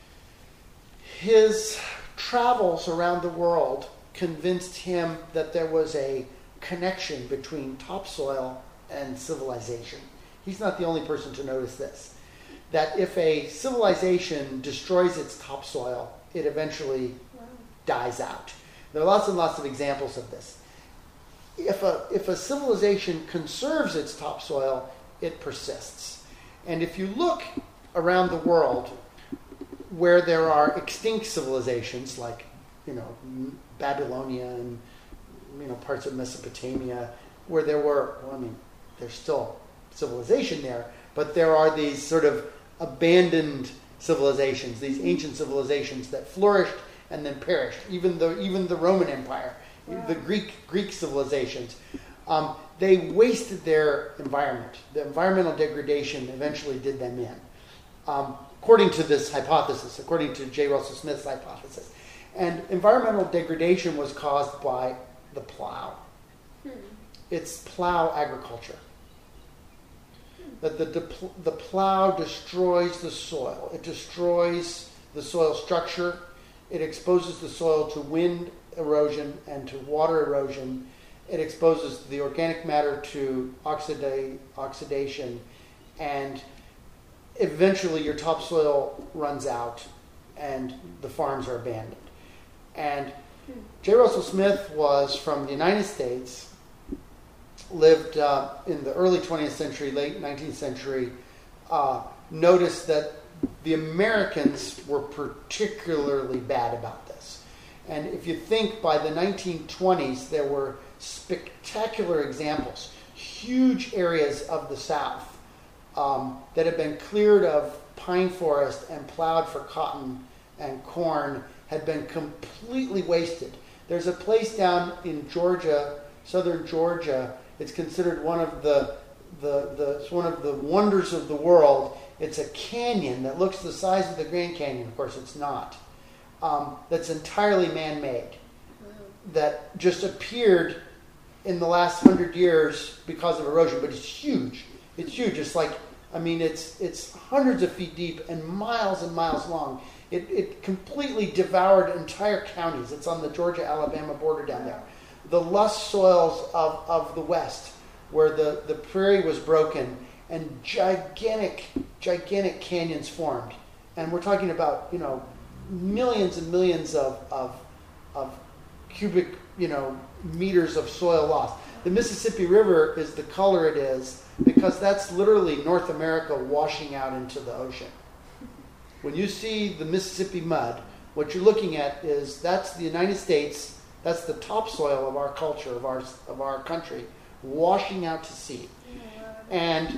His travels around the world convinced him that there was a connection between topsoil and civilization. He's not the only person to notice this. That if a civilization destroys its topsoil, it eventually wow. dies out. There are lots and lots of examples of this. If a, if a civilization conserves its topsoil, it persists. And if you look around the world where there are extinct civilizations like, you know, Babylonia and, you know, parts of Mesopotamia, where there were, well, I mean, there's still civilization there, but there are these sort of abandoned civilizations, these ancient civilizations that flourished and then perished. Even the even the Roman Empire, wow. the Greek Greek civilizations, um, they wasted their environment. The environmental degradation eventually did them in, um, according to this hypothesis, according to J. Russell Smith's hypothesis. And environmental degradation was caused by the plow. Hmm. It's plow agriculture. That the, the the plow destroys the soil. It destroys the soil structure. It exposes the soil to wind erosion and to water erosion. It exposes the organic matter to oxida- oxidation. And eventually your topsoil runs out and the farms are abandoned. And J. Russell Smith was from the United States, lived uh, in the early twentieth century, late nineteenth century, uh, noticed that the Americans were particularly bad about this. And if you think by the nineteen twenties, there were spectacular examples, huge areas of the South um, that had been cleared of pine forest and plowed for cotton and corn had been completely wasted. There's a place down in Georgia, southern Georgia. It's considered one of the the the it's one of the wonders of the world. It's a canyon that looks the size of the Grand Canyon. Of course, it's not. Um, that's entirely man-made. Wow. That just appeared in the last hundred years because of erosion, but it's huge. It's huge. It's like, I mean, it's it's hundreds of feet deep and miles and miles long. It, it completely devoured entire counties. It's on the Georgia-Alabama border down there. The lush soils of, of the West, where the, the prairie was broken and gigantic, gigantic canyons formed. And we're talking about, you know, millions and millions of, of, of cubic, you know, meters of soil lost. The Mississippi River is the color it is because that's literally North America washing out into the ocean. When you see the Mississippi mud, what you're looking at is that's the United States, that's the topsoil of our culture, of our of our country, washing out to sea. And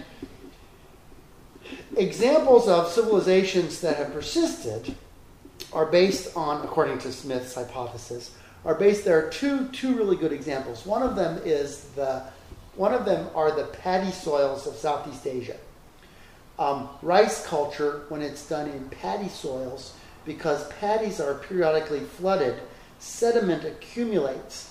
examples of civilizations that have persisted are based on, according to Smith's hypothesis, are based, there are two two really good examples. One of them is the one of them are the paddy soils of Southeast Asia. Um, rice culture, when it's done in paddy soils, because paddies are periodically flooded, sediment accumulates.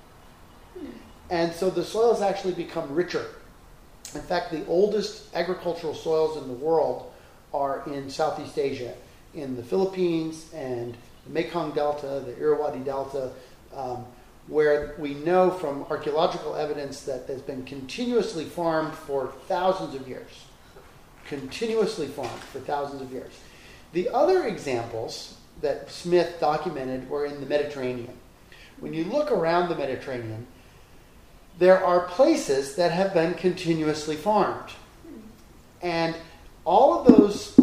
And so the soils actually become richer. In fact, the oldest agricultural soils in the world are in Southeast Asia, in the Philippines and the Mekong Delta, the Irrawaddy Delta, um, where we know from archaeological evidence that there's been continuously farmed for thousands of years. Continuously farmed for thousands of years. The other examples that Smith documented were in the Mediterranean. When you look around the Mediterranean, there are places that have been continuously farmed. And all of those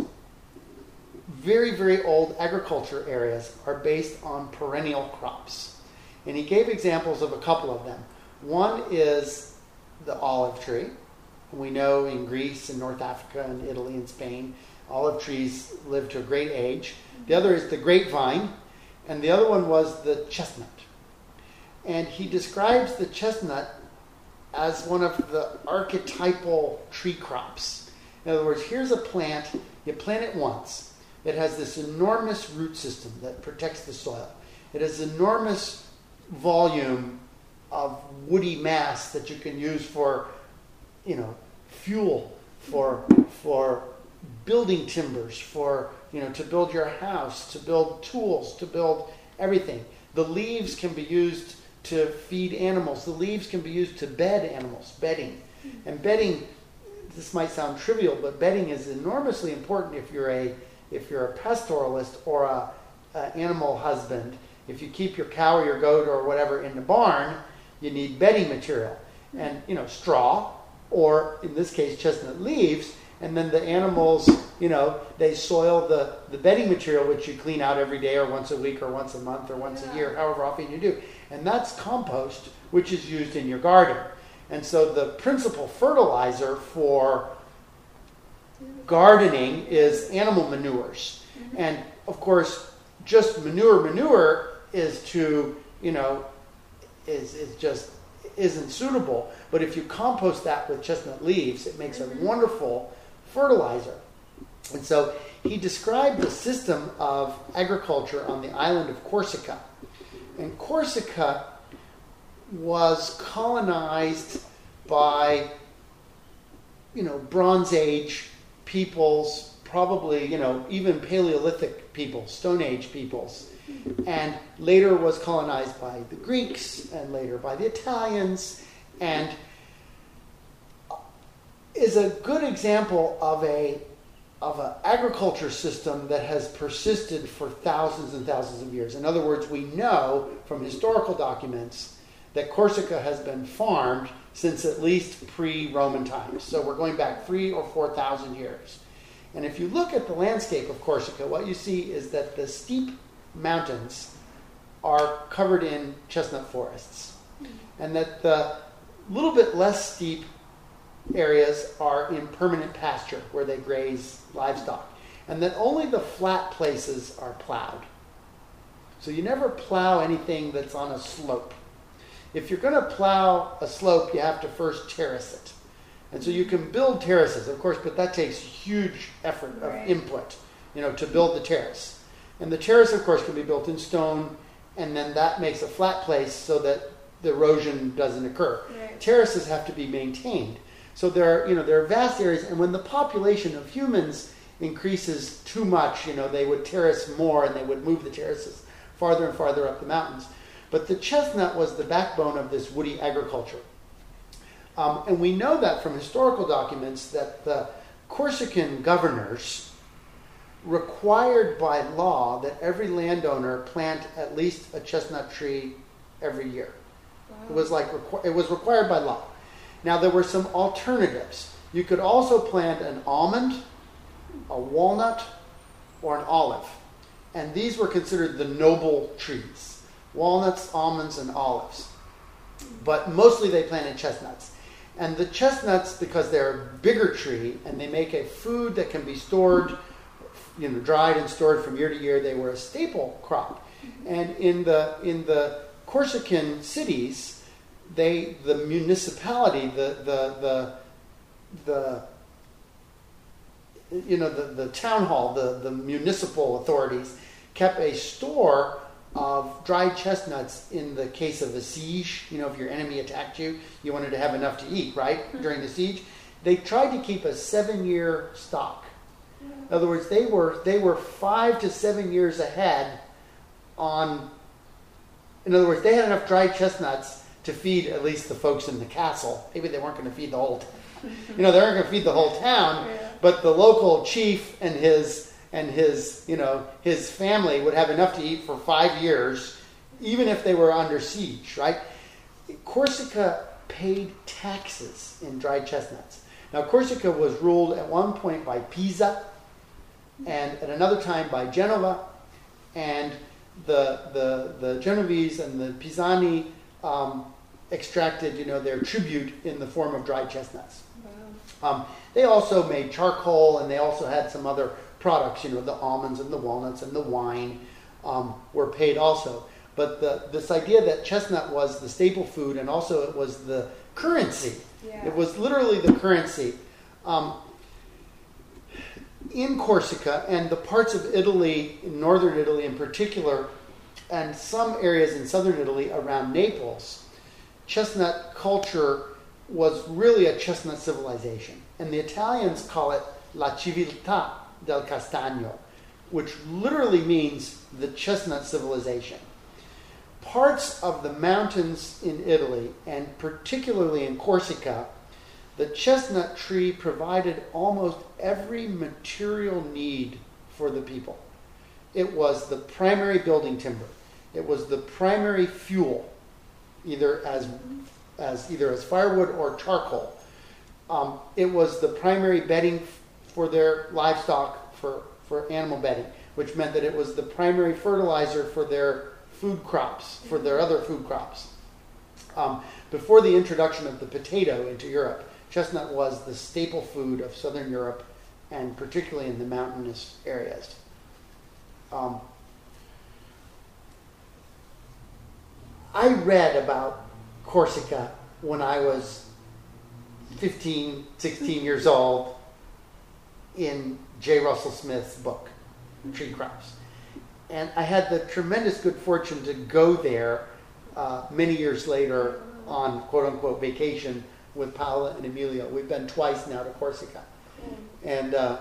very, very old agriculture areas are based on perennial crops. And he gave examples of a couple of them. One is the olive tree. We know in Greece and North Africa and Italy and Spain, olive trees live to a great age. The other is the grapevine, and the other one was the chestnut. And he describes the chestnut as one of the archetypal tree crops. In other words, here's a plant, you plant it once. It has this enormous root system that protects the soil. It has enormous volume of woody mass that you can use for, you know, fuel, for for building timbers, for, you know, to build your house, to build tools, to build everything. The leaves can be used to feed animals. The leaves can be used to bed animals, bedding. And bedding, this might sound trivial, but bedding is enormously important if you're a if you're a pastoralist or a, a animal husband. If you keep your cow or your goat or whatever in the barn, you need bedding material. And, you know, straw, or in this case, chestnut leaves, and then the animals, you know, they soil the, the bedding material, which you clean out every day or once a week or once a month or once yeah. a year, however often you do. And that's compost, which is used in your garden. And so the principal fertilizer for gardening is animal manures. Mm-hmm. And, of course, just manure manure is to, you know, is is just isn't suitable. But if you compost that with chestnut leaves, it makes mm-hmm. a wonderful fertilizer. And so he described the system of agriculture on the island of Corsica. And Corsica was colonized by, you know, Bronze Age peoples, probably, you know, even Paleolithic peoples, Stone Age peoples. And later was colonized by the Greeks and later by the Italians, and is a good example of a of an agriculture system that has persisted for thousands and thousands of years. In other words, we know from historical documents that Corsica has been farmed since at least pre-Roman times. So we're going back three or four thousand years. And if you look at the landscape of Corsica, what you see is that the steep mountains are covered in chestnut forests, and that the little bit less steep areas are in permanent pasture where they graze livestock, and that only the flat places are plowed. So you never plow anything that's on a slope. If you're going to plow a slope, you have to first terrace it. And so you can build terraces, of course, but that takes huge effort of right. input, you know, to build the terrace. And the terrace, of course, can be built in stone, and then that makes a flat place so that the erosion doesn't occur. Right. Terraces have to be maintained. So there are, you know, there are vast areas, and when the population of humans increases too much, you know, they would terrace more and they would move the terraces farther and farther up the mountains. But the chestnut was the backbone of this woody agriculture. Um, and we know that from historical documents that the Corsican governors required by law that every landowner plant at least a chestnut tree every year. Wow. It was like requ- it was required by law. Now there were some alternatives. You could also plant an almond, a walnut, or an olive. And these were considered the noble trees. Walnuts, almonds, and olives. But mostly they planted chestnuts. And the chestnuts, because they're a bigger tree and they make a food that can be stored, you know, dried and stored from year to year, they were a staple crop. And in the in the Corsican cities, they the municipality, the the the the you know the, the town hall, the, the municipal authorities kept a store of dried chestnuts in the case of a siege. You know, if your enemy attacked you, you wanted to have enough to eat, right? Mm-hmm. During the siege. They tried to keep a seven-year stock. In other words, they were they were five to seven years ahead on, in other words, they had enough dried chestnuts to feed at least the folks in the castle. Maybe they weren't going to feed the whole town. You know, they weren't going to feed the whole town, yeah. But the local chief and his and his, you know, his family would have enough to eat for five years, even if they were under siege, right? Corsica paid taxes in dried chestnuts. Now, Corsica was ruled at one point by Pisa, and at another time by Genova, and the the, the Genovese and the Pisani um, extracted, you know, their tribute in the form of dried chestnuts. Wow. Um, they also made charcoal, and they also had some other products, you know, the almonds and the walnuts and the wine um, were paid also. But the, this idea that chestnut was the staple food and also it was the currency. Yeah. It was literally the currency. Um, in Corsica and the parts of Italy, in northern Italy in particular, and some areas in southern Italy around Naples, chestnut culture was really a chestnut civilization. And the Italians call it la civiltà del castagno, which literally means the chestnut civilization. Parts of the mountains in Italy, and particularly in Corsica, the chestnut tree provided almost every material need for the people. It was the primary building timber. It was the primary fuel, either as as either as firewood or charcoal. Um, it was the primary bedding for their livestock, for, for animal bedding, which meant that it was the primary fertilizer for their food crops, for their other food crops. Um, before the introduction of the potato into Europe, chestnut was the staple food of southern Europe, and particularly in the mountainous areas. Um, I read about Corsica when I was fifteen, sixteen years old in J. Russell Smith's book, Tree Crops. And I had the tremendous good fortune to go there uh, many years later on quote-unquote vacation with Paola and Emilio. We've been twice now to Corsica. And uh,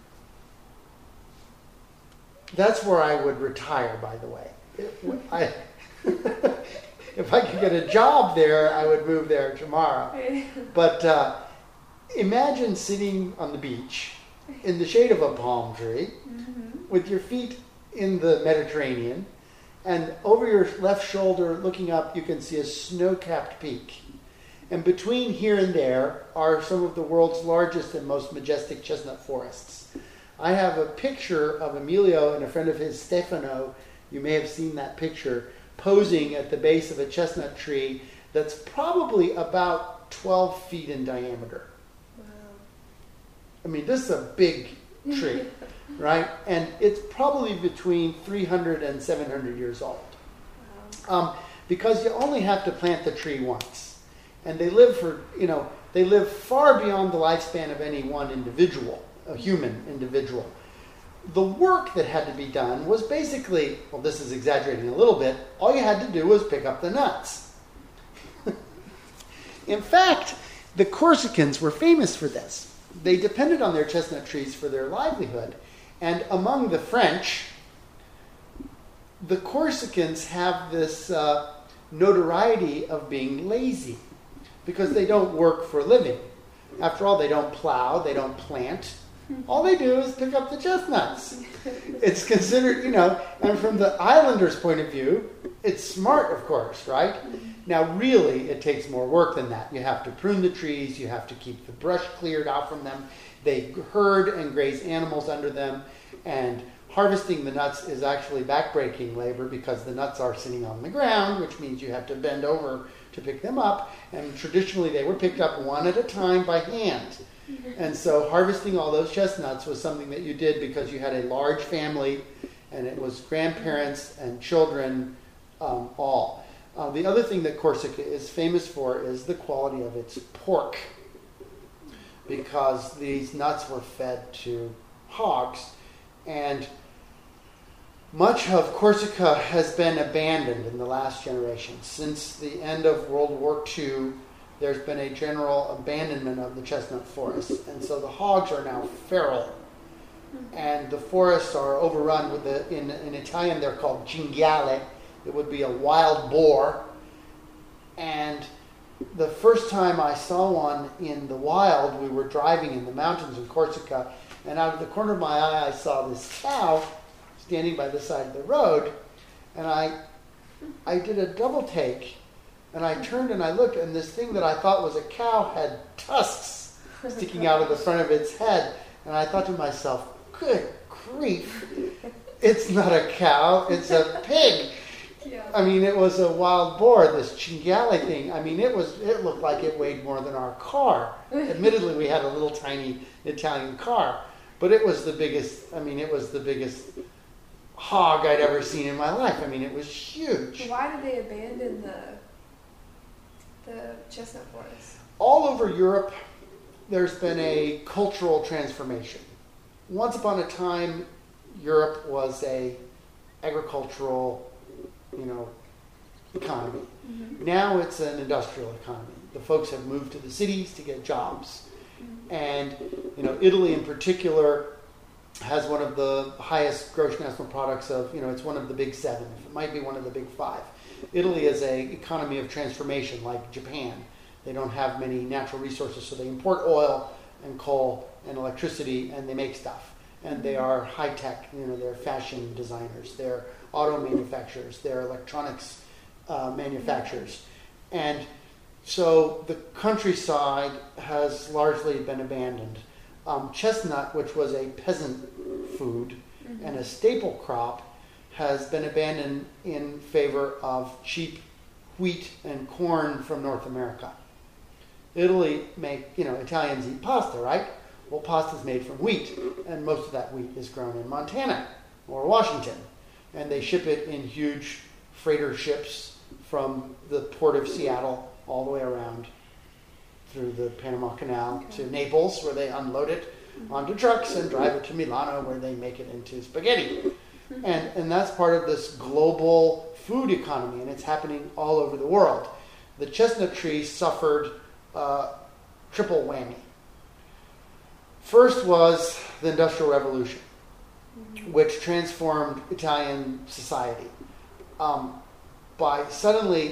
that's where I would retire, by the way. It, I, if I could get a job there, I would move there tomorrow. But uh, imagine sitting on the beach in the shade of a palm tree, mm-hmm. with your feet in the Mediterranean, and over your left shoulder, looking up, you can see a snow-capped peak. And between here and there are some of the world's largest and most majestic chestnut forests. I have a picture of Emilio and a friend of his, Stefano, you may have seen that picture, posing at the base of a chestnut tree that's probably about twelve feet in diameter. Wow. I mean, this is a big tree, right? And it's probably between three hundred and seven hundred years old. Wow. Um, because you only have to plant the tree once. And they live for, you know, they live far beyond the lifespan of any one individual, a human individual. The work that had to be done was basically, well, this is exaggerating a little bit, all you had to do was pick up the nuts. In fact, the Corsicans were famous for this. They depended on their chestnut trees for their livelihood. And among the French, the Corsicans have this uh, notoriety of being lazy because they don't work for a living. After all, they don't plow, they don't plant. All they do is pick up the chestnuts. It's considered, you know, and from the islanders' point of view, it's smart, of course, right? Now, really, it takes more work than that. You have to prune the trees, you have to keep the brush cleared out from them. They herd and graze animals under them, and harvesting the nuts is actually backbreaking labor because the nuts are sitting on the ground, which means you have to bend over to pick them up, and traditionally they were picked up one at a time by hand. And so harvesting all those chestnuts was something that you did because you had a large family, and it was grandparents and children, um, all. Uh, the other thing that Corsica is famous for is the quality of its pork, because these nuts were fed to hogs, and much of Corsica has been abandoned in the last generation. Since the end of World War Two, there's been a general abandonment of the chestnut forests, and so the hogs are now feral, and the forests are overrun with the, in, in Italian they're called cinghiale. It would be a wild boar, and the first time I saw one in the wild, we were driving in the mountains in Corsica, and out of the corner of my eye I saw this cow standing by the side of the road, and I I did a double take, and I turned and I looked, and this thing that I thought was a cow had tusks sticking out of the front of its head, and I thought to myself, good grief, it's not a cow, it's a pig. Yeah. I mean, it was a wild boar, this cinghiale thing. I mean, it was it looked like it weighed more than our car. Admittedly, we had a little tiny Italian car, but it was the biggest, I mean, it was the biggest hog I'd ever seen in my life. I mean, it was huge. Why did they abandon the the chestnut forest? All over Europe, there's been a cultural transformation. Once upon a time, Europe was a agricultural, you know, economy. Mm-hmm. Now it's an industrial economy. The folks have moved to the cities to get jobs. Mm-hmm. And, you know, Italy in particular has one of the highest gross national products of, you know, it's one of the big seven. It might be one of the big five. Italy is an economy of transformation like Japan. They don't have many natural resources, so they import oil and coal and electricity, and they make stuff. And they are high-tech, you know, they're fashion designers, they're auto manufacturers, they're electronics uh, manufacturers. And so the countryside has largely been abandoned. Um, chestnut, which was a peasant food mm-hmm. and a staple crop, has been abandoned in favor of cheap wheat and corn from North America. Italy make, you know, Italians eat pasta, right? Well, pasta is made from wheat, and most of that wheat is grown in Montana or Washington. And they ship it in huge freighter ships from the port of Seattle all the way around through the Panama Canal okay. to Naples, where they unload it onto trucks and drive it to Milano, where they make it into spaghetti. And, and that's part of this global food economy, and it's happening all over the world. The chestnut tree suffered uh, triple whammy. First was the Industrial Revolution, mm-hmm. which transformed Italian society um, by suddenly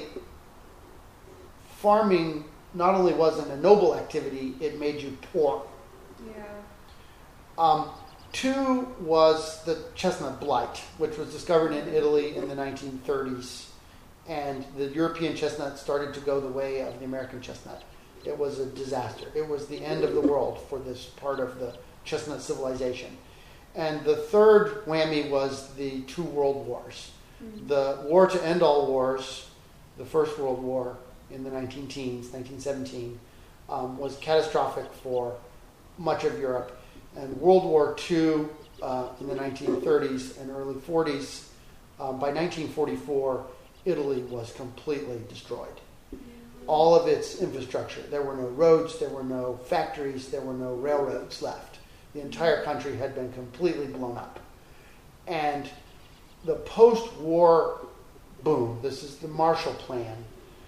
farming. Not only wasn't a noble activity, it made you poor. Yeah. Um, two was the chestnut blight, which was discovered in Italy in the nineteen thirties, and the European chestnut started to go the way of the American chestnut. It was a disaster. It was the end of the world for this part of the chestnut civilization. And the third whammy was the two world wars. Mm-hmm. The war to end all wars, the First World War in the nineteen teens, nineteen seventeen, um, was catastrophic for much of Europe. And World War Two uh, in the nineteen thirties and early forties, um, by nineteen forty-four, Italy was completely destroyed. All of its infrastructure. There were no roads, there were no factories, there were no railroads left. The entire country had been completely blown up. And the post-war boom, this is the Marshall Plan,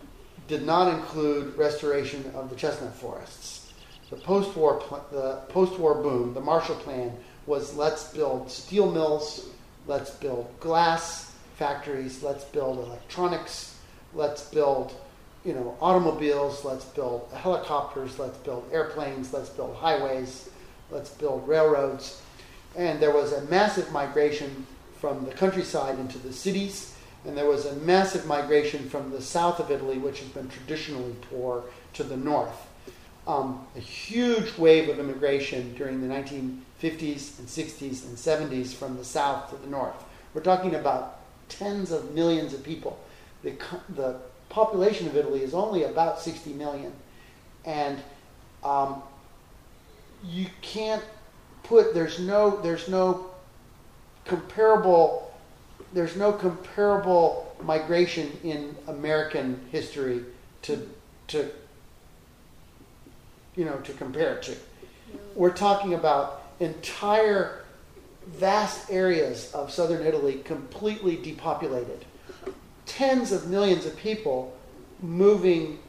did not include restoration of the chestnut forests. The post-war pl- the post-war boom, the Marshall Plan, was let's build steel mills, let's build glass factories, let's build electronics, let's build, you know, automobiles, let's build helicopters, let's build airplanes, let's build highways, let's build railroads. And there was a massive migration from the countryside into the cities, and there was a massive migration from the south of Italy, which has been traditionally poor, to the north. Um, a huge wave of immigration during the nineteen fifties and sixties and seventies from the south to the north. We're talking about tens of millions of people. The, the population of Italy is only about sixty million. And um, you can't put, there's no, there's no comparable, there's no comparable migration in American history to, to, you know, to compare it to. We're talking about entire vast areas of southern Italy completely depopulated. Tens of millions of people moving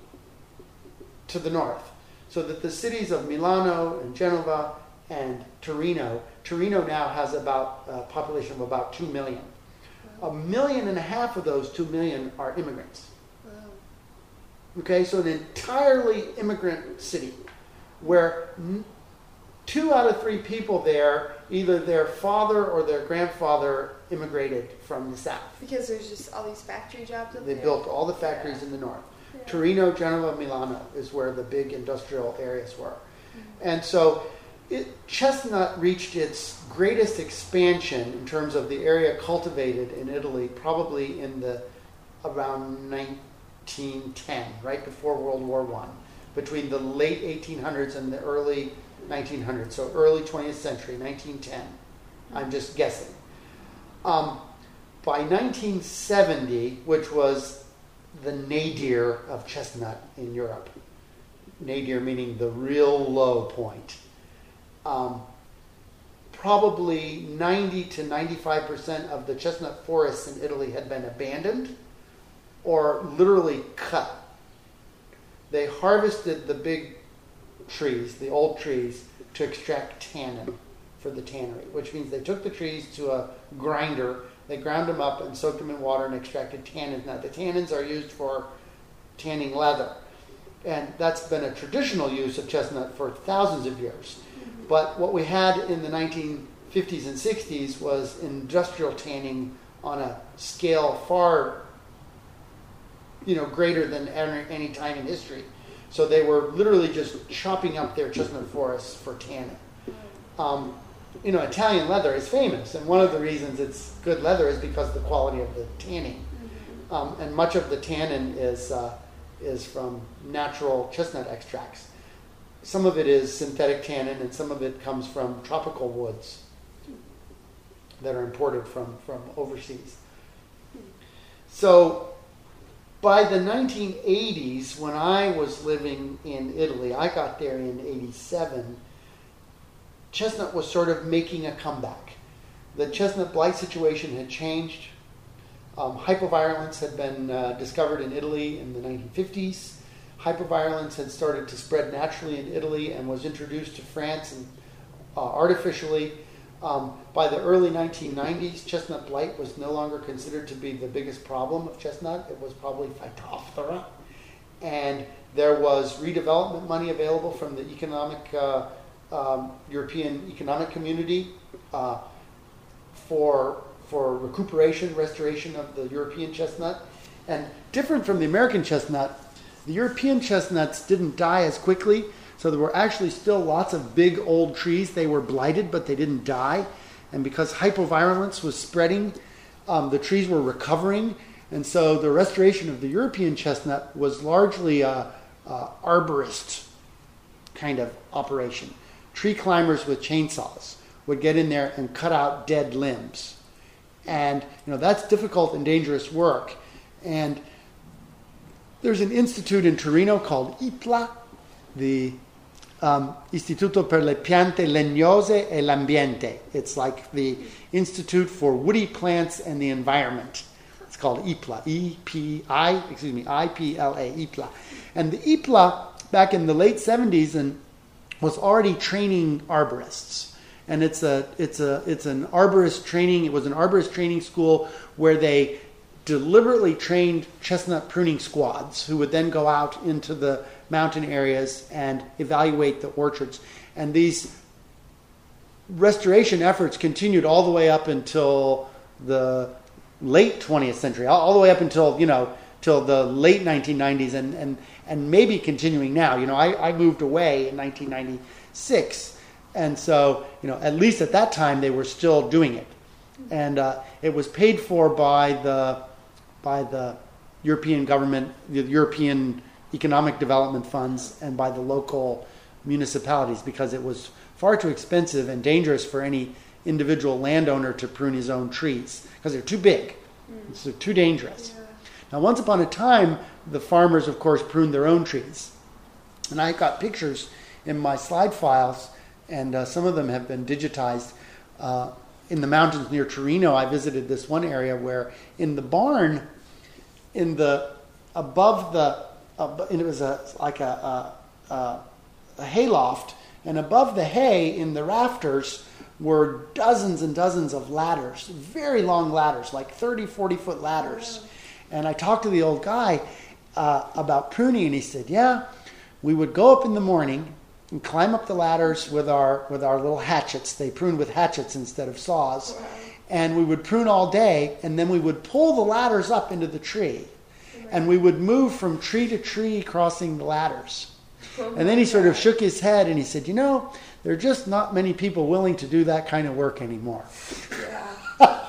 to the north. So that the cities of Milano and Genova and Torino, Torino now has about a population of about two million. A million and a half of those two million are immigrants. Okay, so an entirely immigrant city where n- two out of three people there, either their father or their grandfather immigrated from the south. Because there's just all these factory jobs up They there. built all the factories yeah. in the north. Yeah. Torino, Genova, Milano is where the big industrial areas were. Mm-hmm. And so it, chestnut reached its greatest expansion in terms of the area cultivated in Italy probably in the around nineteen ten, right before World War One, between the late eighteen hundreds and the early nineteen hundreds, so early twentieth century, nineteen ten. I'm just guessing. Um, by nineteen seventy, which was the nadir of chestnut in Europe, nadir meaning the real low point, um, probably ninety to ninety-five percent of the chestnut forests in Italy had been abandoned or literally cut. They harvested the big trees, the old trees, to extract tannin for the tannery, which means they took the trees to a grinder, they ground them up and soaked them in water and extracted tannins. Now, the tannins are used for tanning leather, and that's been a traditional use of chestnut for thousands of years. But what we had in the nineteen fifties and sixties was industrial tanning on a scale far, you know, greater than any time in history. So they were literally just chopping up their chestnut forests for tannin. Um, you know, Italian leather is famous, and one of the reasons it's good leather is because of the quality of the tanning. Um, and much of the tannin is uh, is from natural chestnut extracts. Some of it is synthetic tannin, and some of it comes from tropical woods that are imported from, from overseas. So by the nineteen eighties, when I was living in Italy, I got there in eighty-seven, chestnut was sort of making a comeback. The chestnut blight situation had changed. Um, hypovirulence had been uh, discovered in Italy in the nineteen fifties. Hypovirulence had started to spread naturally in Italy and was introduced to France and uh, artificially. Um, by the early nineteen nineties, chestnut blight was no longer considered to be the biggest problem of chestnut. It was probably Phytophthora. And there was redevelopment money available from the economic uh, um, European Economic Community uh, for, for recuperation, restoration of the European chestnut. And different from the American chestnut, the European chestnuts didn't die as quickly. So there were actually still lots of big old trees. They were blighted, but they didn't die. And because hypovirulence was spreading, um, the trees were recovering. And so the restoration of the European chestnut was largely a, a arborist kind of operation. Tree climbers with chainsaws would get in there and cut out dead limbs. And you know that's difficult and dangerous work. And there's an institute in Torino called I P L A, the um, Istituto per le Piante Legnose e l'Ambiente. It's like the Institute for Woody Plants and the Environment. It's called I P L A, E P I, excuse me, I P L A, I P L A. And the I P L A, back in the late seventies, and was already training arborists. And it's a it's a it's an arborist training. It was an arborist training school where they deliberately trained chestnut pruning squads who would then go out into the mountain areas and evaluate the orchards. And these restoration efforts continued all the way up until the late twentieth century, all, all the way up until, you know, till the late nineteen nineties, and, and, and maybe continuing now. You know, I, I moved away in nineteen ninety-six, and so, you know, at least at that time they were still doing it. And uh, it was paid for by the by the European government, the European economic development funds, and by the local municipalities, because it was far too expensive and dangerous for any individual landowner to prune his own trees, because they're too big. Mm. So they're too dangerous. Yeah. Now, once upon a time, the farmers, of course, pruned their own trees. And I got pictures in my slide files, and uh, some of them have been digitized. Uh, in the mountains near Torino, I visited this one area where in the barn, in the above the, uh, and it was a like a, a, a, a hayloft, and above the hay in the rafters were dozens and dozens of ladders, very long ladders, like thirty, forty foot ladders. Wow. And I talked to the old guy uh, about pruning, and he said, yeah, we would go up in the morning and climb up the ladders with our with our little hatchets. They pruned with hatchets instead of saws. Wow. And we would prune all day, and then we would pull the ladders up into the tree. Wow. And we would move from tree to tree crossing the ladders. Oh, and then he sort of shook his head and he said, you know, there are just not many people willing to do that kind of work anymore. Yeah.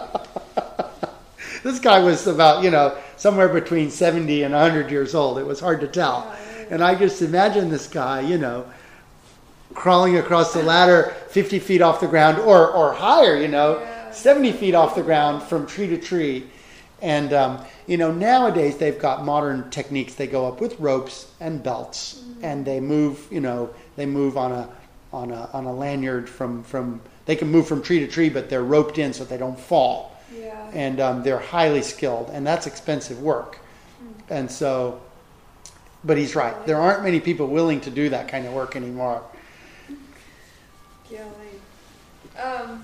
This guy was about, you know, somewhere between seventy and one hundred years old. It was hard to tell. Yeah, and I just imagine this guy, you know, crawling across the ladder fifty feet off the ground, or, or higher, you know, yeah. seventy feet off the ground from tree to tree. And, um, you know, nowadays they've got modern techniques. They go up with ropes and belts, mm-hmm. and they move, you know, they move on a on a on a lanyard from, from they can move from tree to tree, but they're roped in so they don't fall. Yeah. And um, they're highly skilled, and that's expensive work. Mm-hmm. And so, but he's right. There aren't many people willing to do that kind of work anymore. Yeah. Um.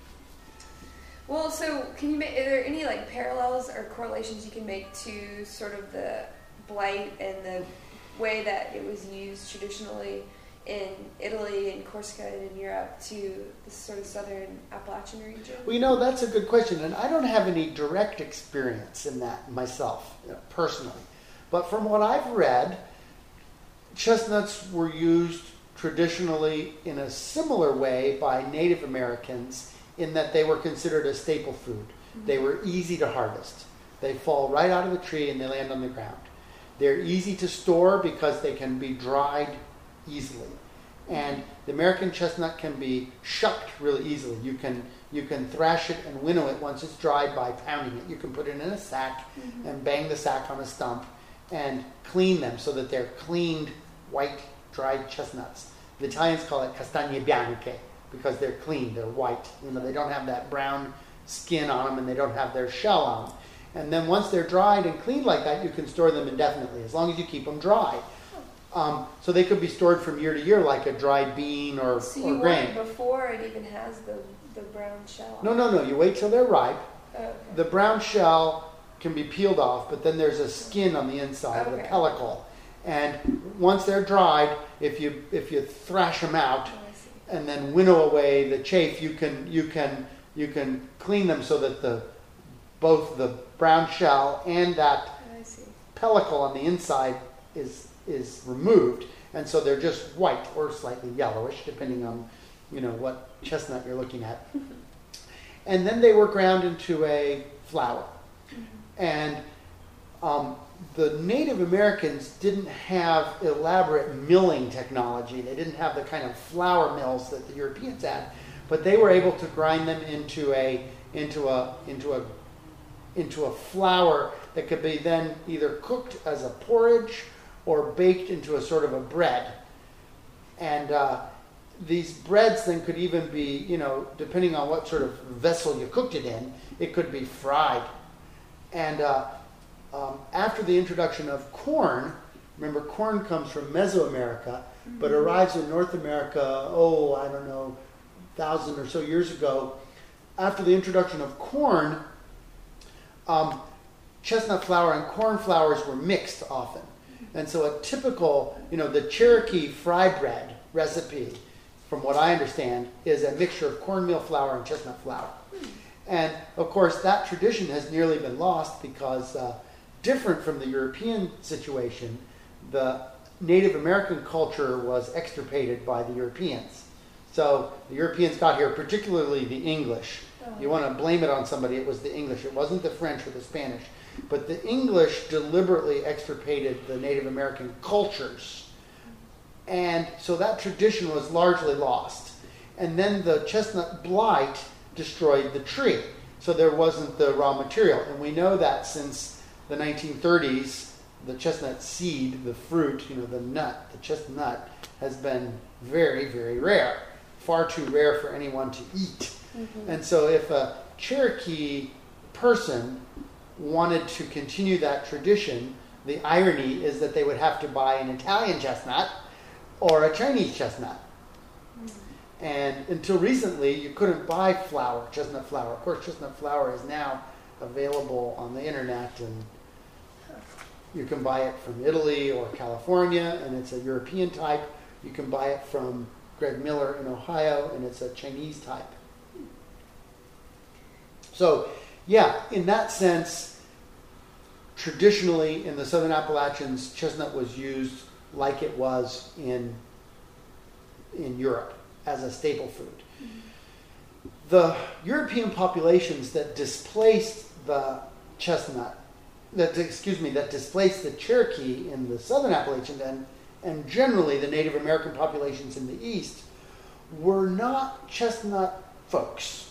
Well, so can you make, are there any like parallels or correlations you can make to sort of the blight and the way that it was used traditionally in Italy and Corsica and in Europe to the sort of southern Appalachian region? Well, you know, that's a good question, and I don't have any direct experience in that myself, you know, personally. But from what I've read, chestnuts were used traditionally in a similar way by Native Americans, in that they were considered a staple food. Mm-hmm. They were easy to harvest. They fall right out of the tree and they land on the ground. They're easy to store because they can be dried easily. And the American chestnut can be shucked really easily. You can you can thrash it and winnow it once it's dried by pounding it. You can put it in a sack mm-hmm. and bang the sack on a stump and clean them so that they're cleaned, white, dried chestnuts. The Italians call it castagne bianche, because they're clean, they're white. You know, they don't have that brown skin on them, and they don't have their shell on them. And then once they're dried and cleaned like that, you can store them indefinitely, as long as you keep them dry. Um, so they could be stored from year to year, like a dried bean or, so or you grain. Want it before it even has the, the brown shell on No, no, no. You wait till they're ripe. Oh, okay. The brown shell can be peeled off, but then there's a skin on the inside, okay. the pellicle. And once they're dried, if you if you thrash them out, and then winnow away the chafe, you can you can you can clean them so that the both the brown shell and that pellicle on the inside is is removed, and so they're just white or slightly yellowish, depending on you know what chestnut you're looking at. And then they were ground into a flour, mm-hmm. and um, the Native Americans didn't have elaborate milling technology. They didn't have the kind of flour mills that the Europeans had, but they were able to grind them into a into a into a into a flour that could be then either cooked as a porridge or baked into a sort of a bread. And uh, these breads then could even be, you know, depending on what sort of vessel you cooked it in, it could be fried. And uh, um, after the introduction of corn, remember corn comes from Mesoamerica, mm-hmm. but arrives in North America, oh, I don't know, thousand or so years ago. After the introduction of corn, um, chestnut flour and corn flours were mixed often. And so a typical, you know, the Cherokee fry bread recipe, from what I understand, is a mixture of cornmeal flour and chestnut flour. And, of course, that tradition has nearly been lost because, uh, different from the European situation, the Native American culture was extirpated by the Europeans. So the Europeans got here, particularly the English. You want to blame it on somebody, it was the English. It wasn't the French or the Spanish. But the English deliberately extirpated the Native American cultures. And so that tradition was largely lost. And then the chestnut blight destroyed the tree. So there wasn't the raw material. And we know that since the nineteen thirties, the chestnut seed, the fruit, you know, the nut, the chestnut, has been very, very rare. Far too rare for anyone to eat. Mm-hmm. And so if a Cherokee person wanted to continue that tradition, the irony is that they would have to buy an Italian chestnut or a Chinese chestnut. Mm-hmm. And until recently, you couldn't buy flour, chestnut flour. Of course, chestnut flour is now available on the internet, and you can buy it from Italy or California, and it's a European type. You can buy it from Greg Miller in Ohio, and it's a Chinese type. So, yeah, in that sense, traditionally in the Southern Appalachians, chestnut was used like it was in, in Europe as a staple food. Mm-hmm. The European populations that displaced the chestnut, that excuse me, that displaced the Cherokee in the Southern Appalachians and, and generally the Native American populations in the East were not chestnut folks.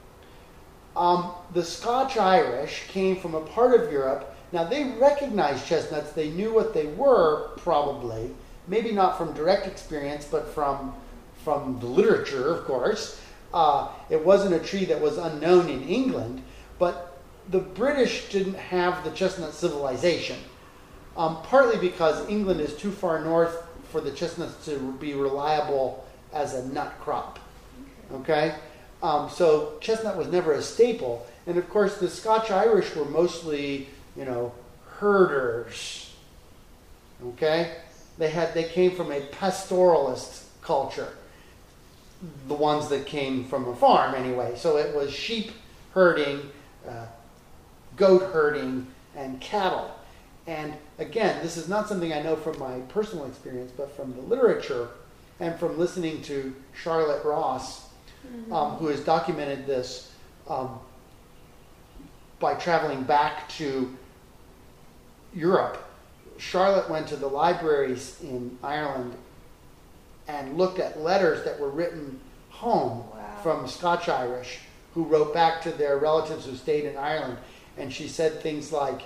Um, the Scotch-Irish came from a part of Europe. Now, they recognized chestnuts. They knew what they were, probably. Maybe not from direct experience, but from, from the literature, of course. Uh, it wasn't a tree that was unknown in England, but the British didn't have the chestnut civilization, um, partly because England is too far north for the chestnuts to be reliable as a nut crop. Okay? Um, so chestnut was never a staple. And of course, the Scotch-Irish were mostly, you know, herders. Okay? They had they came from a pastoralist culture. The ones that came from a farm, anyway. So it was sheep herding, uh, goat herding, and cattle. And again, this is not something I know from my personal experience, but from the literature and from listening to Charlotte Ross, mm-hmm. um, who has documented this um, by traveling back to Europe. Charlotte went to the libraries in Ireland and looked at letters that were written home wow. from Scotch-Irish who wrote back to their relatives who stayed in Ireland. And she said things like,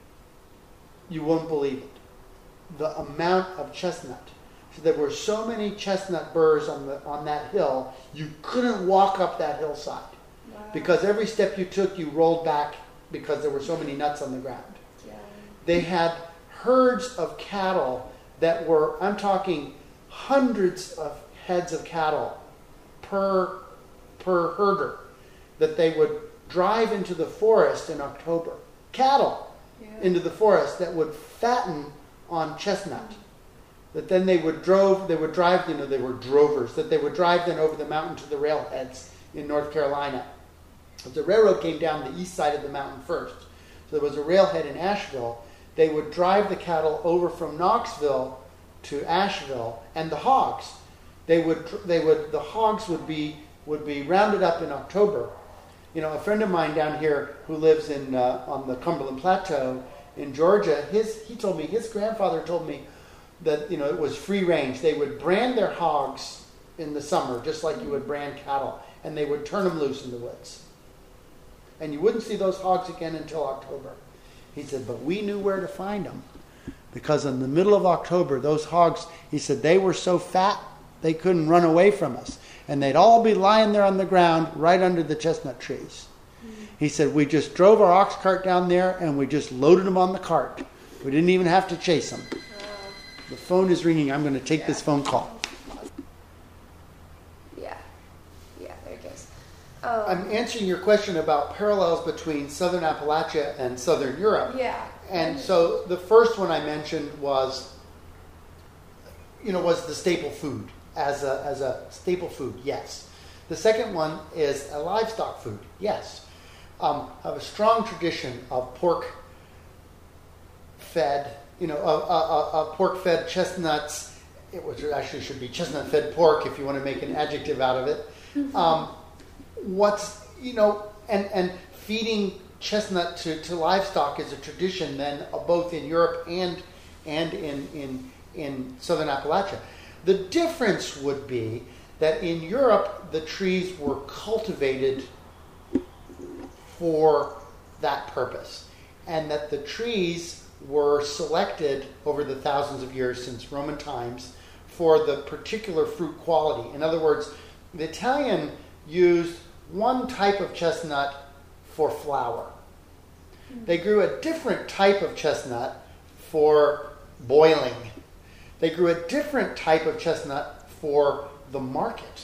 you won't believe it, the amount of chestnut. So there were so many chestnut burrs on the on that hill, you couldn't walk up that hillside. Wow. Because every step you took, you rolled back because there were so many nuts on the ground. Yeah. They had herds of cattle that were, I'm talking hundreds of heads of cattle per, per herder, that they would drive into the forest in October. Cattle yeah. into the forest that would fatten on chestnut. Mm-hmm. That then they would drove, they would drive, you know, they were drovers, that they would drive then over the mountain to the railheads in North Carolina. But the railroad came down the east side of the mountain first. So there was a railhead in Asheville. They would drive the cattle over from Knoxville to Asheville, and the hogs. They would, they would, the hogs would be would be rounded up in October. You know, a friend of mine down here who lives in uh, on the Cumberland Plateau in Georgia, his he told me his grandfather told me that, you know, it was free range. They would brand their hogs in the summer, just like you would brand cattle, and they would turn them loose in the woods. And you wouldn't see those hogs again until October. He said, but we knew where to find them, because in the middle of October, those hogs, he said, they were so fat, they couldn't run away from us. And they'd all be lying there on the ground right under the chestnut trees. Mm-hmm. He said, we just drove our ox cart down there and we just loaded them on the cart. We didn't even have to chase them. Wow. The phone is ringing. I'm going to take yeah. this phone call. Yeah. Yeah, there it goes. Um, I'm answering your question about parallels between Southern Appalachia and Southern Europe. Yeah. And so the first one I mentioned was, you know, was the staple food. As a, as a staple food, yes. The second one is a livestock food, yes. Um, I have a strong tradition of pork-fed, you know, of, of, of pork-fed chestnuts, it which actually should be chestnut-fed pork if you want to make an adjective out of it. Mm-hmm. Um, what's, you know, and, and feeding chestnut to, to livestock is a tradition then uh, both in Europe and and in, in, in Southern Appalachia. The difference would be that in Europe, the trees were cultivated for that purpose, and that the trees were selected over the thousands of years since Roman times for the particular fruit quality. In other words, the Italian used one type of chestnut for flour. They grew a different type of chestnut for boiling. They grew a different type of chestnut for the market.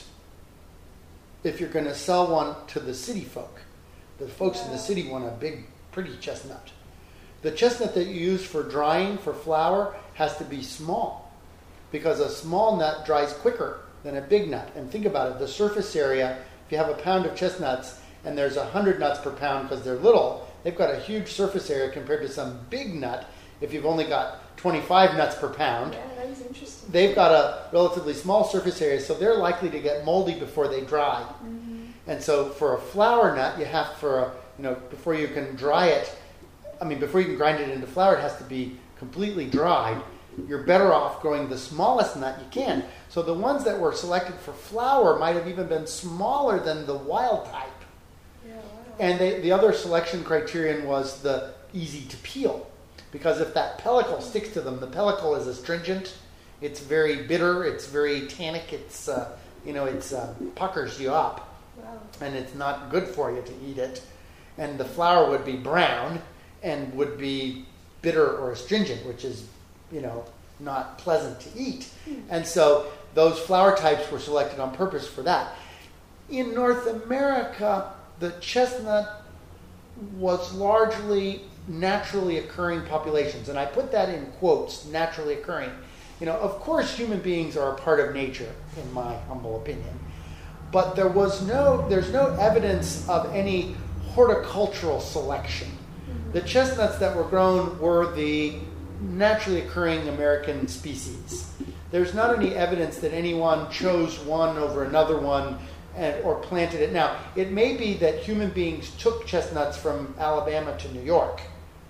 If you're going to sell one to the city folk, the folks in the city want a big, pretty chestnut. The chestnut that you use for drying for flour has to be small, because a small nut dries quicker than a big nut. And think about it, the surface area, if you have a pound of chestnuts and there's one hundred nuts per pound because they're little, they've got a huge surface area compared to some big nut. If you've only got twenty-five nuts per pound, yeah, that is interesting. They've got a relatively small surface area, so they're likely to get moldy before they dry. Mm-hmm. And so for a flour nut, you have for a, you know, before you can dry it, I mean, before you can grind it into flour, it has to be completely dried. You're better off growing the smallest nut you can. So the ones that were selected for flour might have even been smaller than the wild type. Yeah, wow. And they, the other selection criterion was the easy to peel. Because if that pellicle sticks to them, the pellicle is astringent, it's very bitter, it's very tannic, it's, uh, you know, it's uh, puckers you up. Wow. And it's not good for you to eat it. And the flour would be brown and would be bitter or astringent, which is, you know, not pleasant to eat. Mm. And so those flour types were selected on purpose for that. In North America, the chestnut was largely naturally occurring populations. And I put that in quotes, naturally occurring. You know, of course, human beings are a part of nature, in my humble opinion. But there was no, there's no evidence of any horticultural selection. Mm-hmm. The chestnuts that were grown were the naturally occurring American species. There's not any evidence that anyone chose one over another one and, or planted it. Now, it may be that human beings took chestnuts from Alabama to New York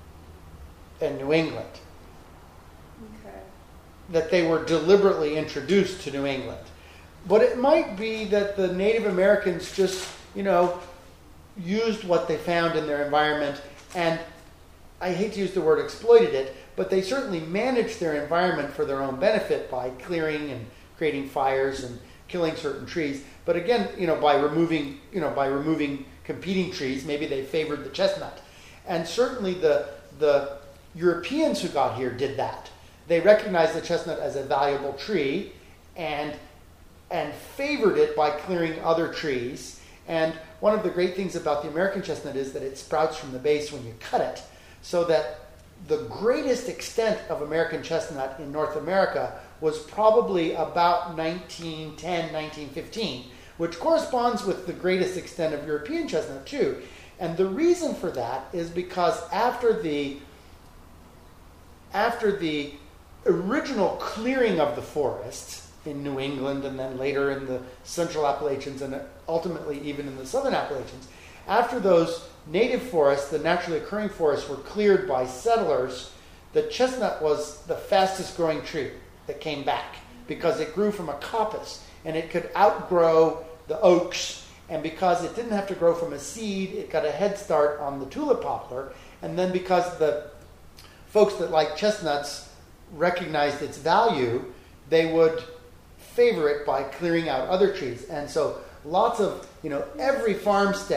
and New England. Okay. That they were deliberately introduced to New England. But it might be that the Native Americans just, you know, used what they found in their environment, and I hate to use the word exploited it, but they certainly managed their environment for their own benefit by clearing and creating fires and killing certain trees. But again, you know, by removing, you know, by removing competing trees, maybe they favored the chestnut. And certainly the the Europeans who got here did that. They recognized the chestnut as a valuable tree and and favored it by clearing other trees. And one of the great things about the American chestnut is that it sprouts from the base when you cut it, so that the greatest extent of American chestnut in North America was probably about nineteen ten, nineteen fifteen, which corresponds with the greatest extent of European chestnut too. And the reason for that is because after the after the original clearing of the forests in New England and then later in the Central Appalachians and ultimately even in the Southern Appalachians, after those native forests, the naturally occurring forests, were cleared by settlers, the chestnut was the fastest growing tree that came back because it grew from a coppice and it could outgrow the oaks, and because it didn't have to grow from a seed, it got a head start on the tulip poplar, and then because the folks that like chestnuts recognized its value, they would favor it by clearing out other trees. And so lots of, you know, every farmstead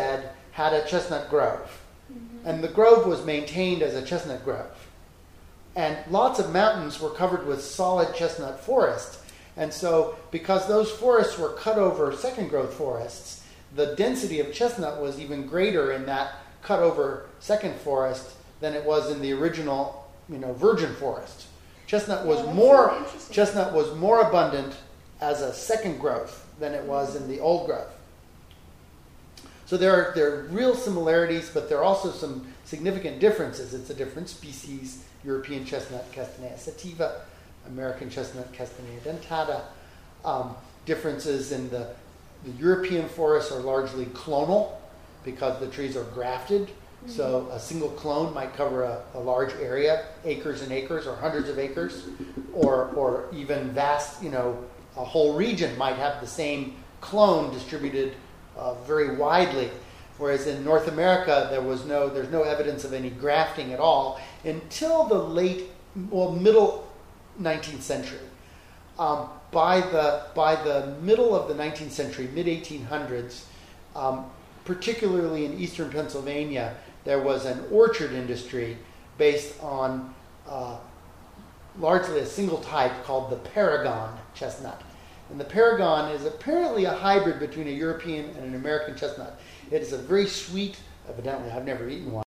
had a chestnut grove. Mm-hmm. And the grove was maintained as a chestnut grove. And lots of mountains were covered with solid chestnut forest. And so, because those forests were cut over second growth forests, the density of chestnut was even greater in that cut over second forest than it was in the original, you know, virgin forest. Chestnut was yeah, more really chestnut was more abundant as a second growth than it was in the old growth. So there are there are real similarities, but there are also some significant differences. It's a different species: European chestnut, Castanea sativa; American chestnut, Castanea dentata. Um, differences in the the European forests are largely clonal because the trees are grafted. Mm-hmm. So a single clone might cover a, a large area, acres and acres, or hundreds of acres, or or even vast, you know, a whole region might have the same clone distributed uh, very widely. Whereas in North America, there was no, there's no evidence of any grafting at all until the late, well, middle nineteenth century. Um, by the by the middle of the nineteenth century, mid eighteen hundreds, um, particularly in eastern Pennsylvania, there was an orchard industry based on uh, largely a single type called the Paragon chestnut. And the Paragon is apparently a hybrid between a European and an American chestnut. It is a very sweet, evidently I've never eaten one,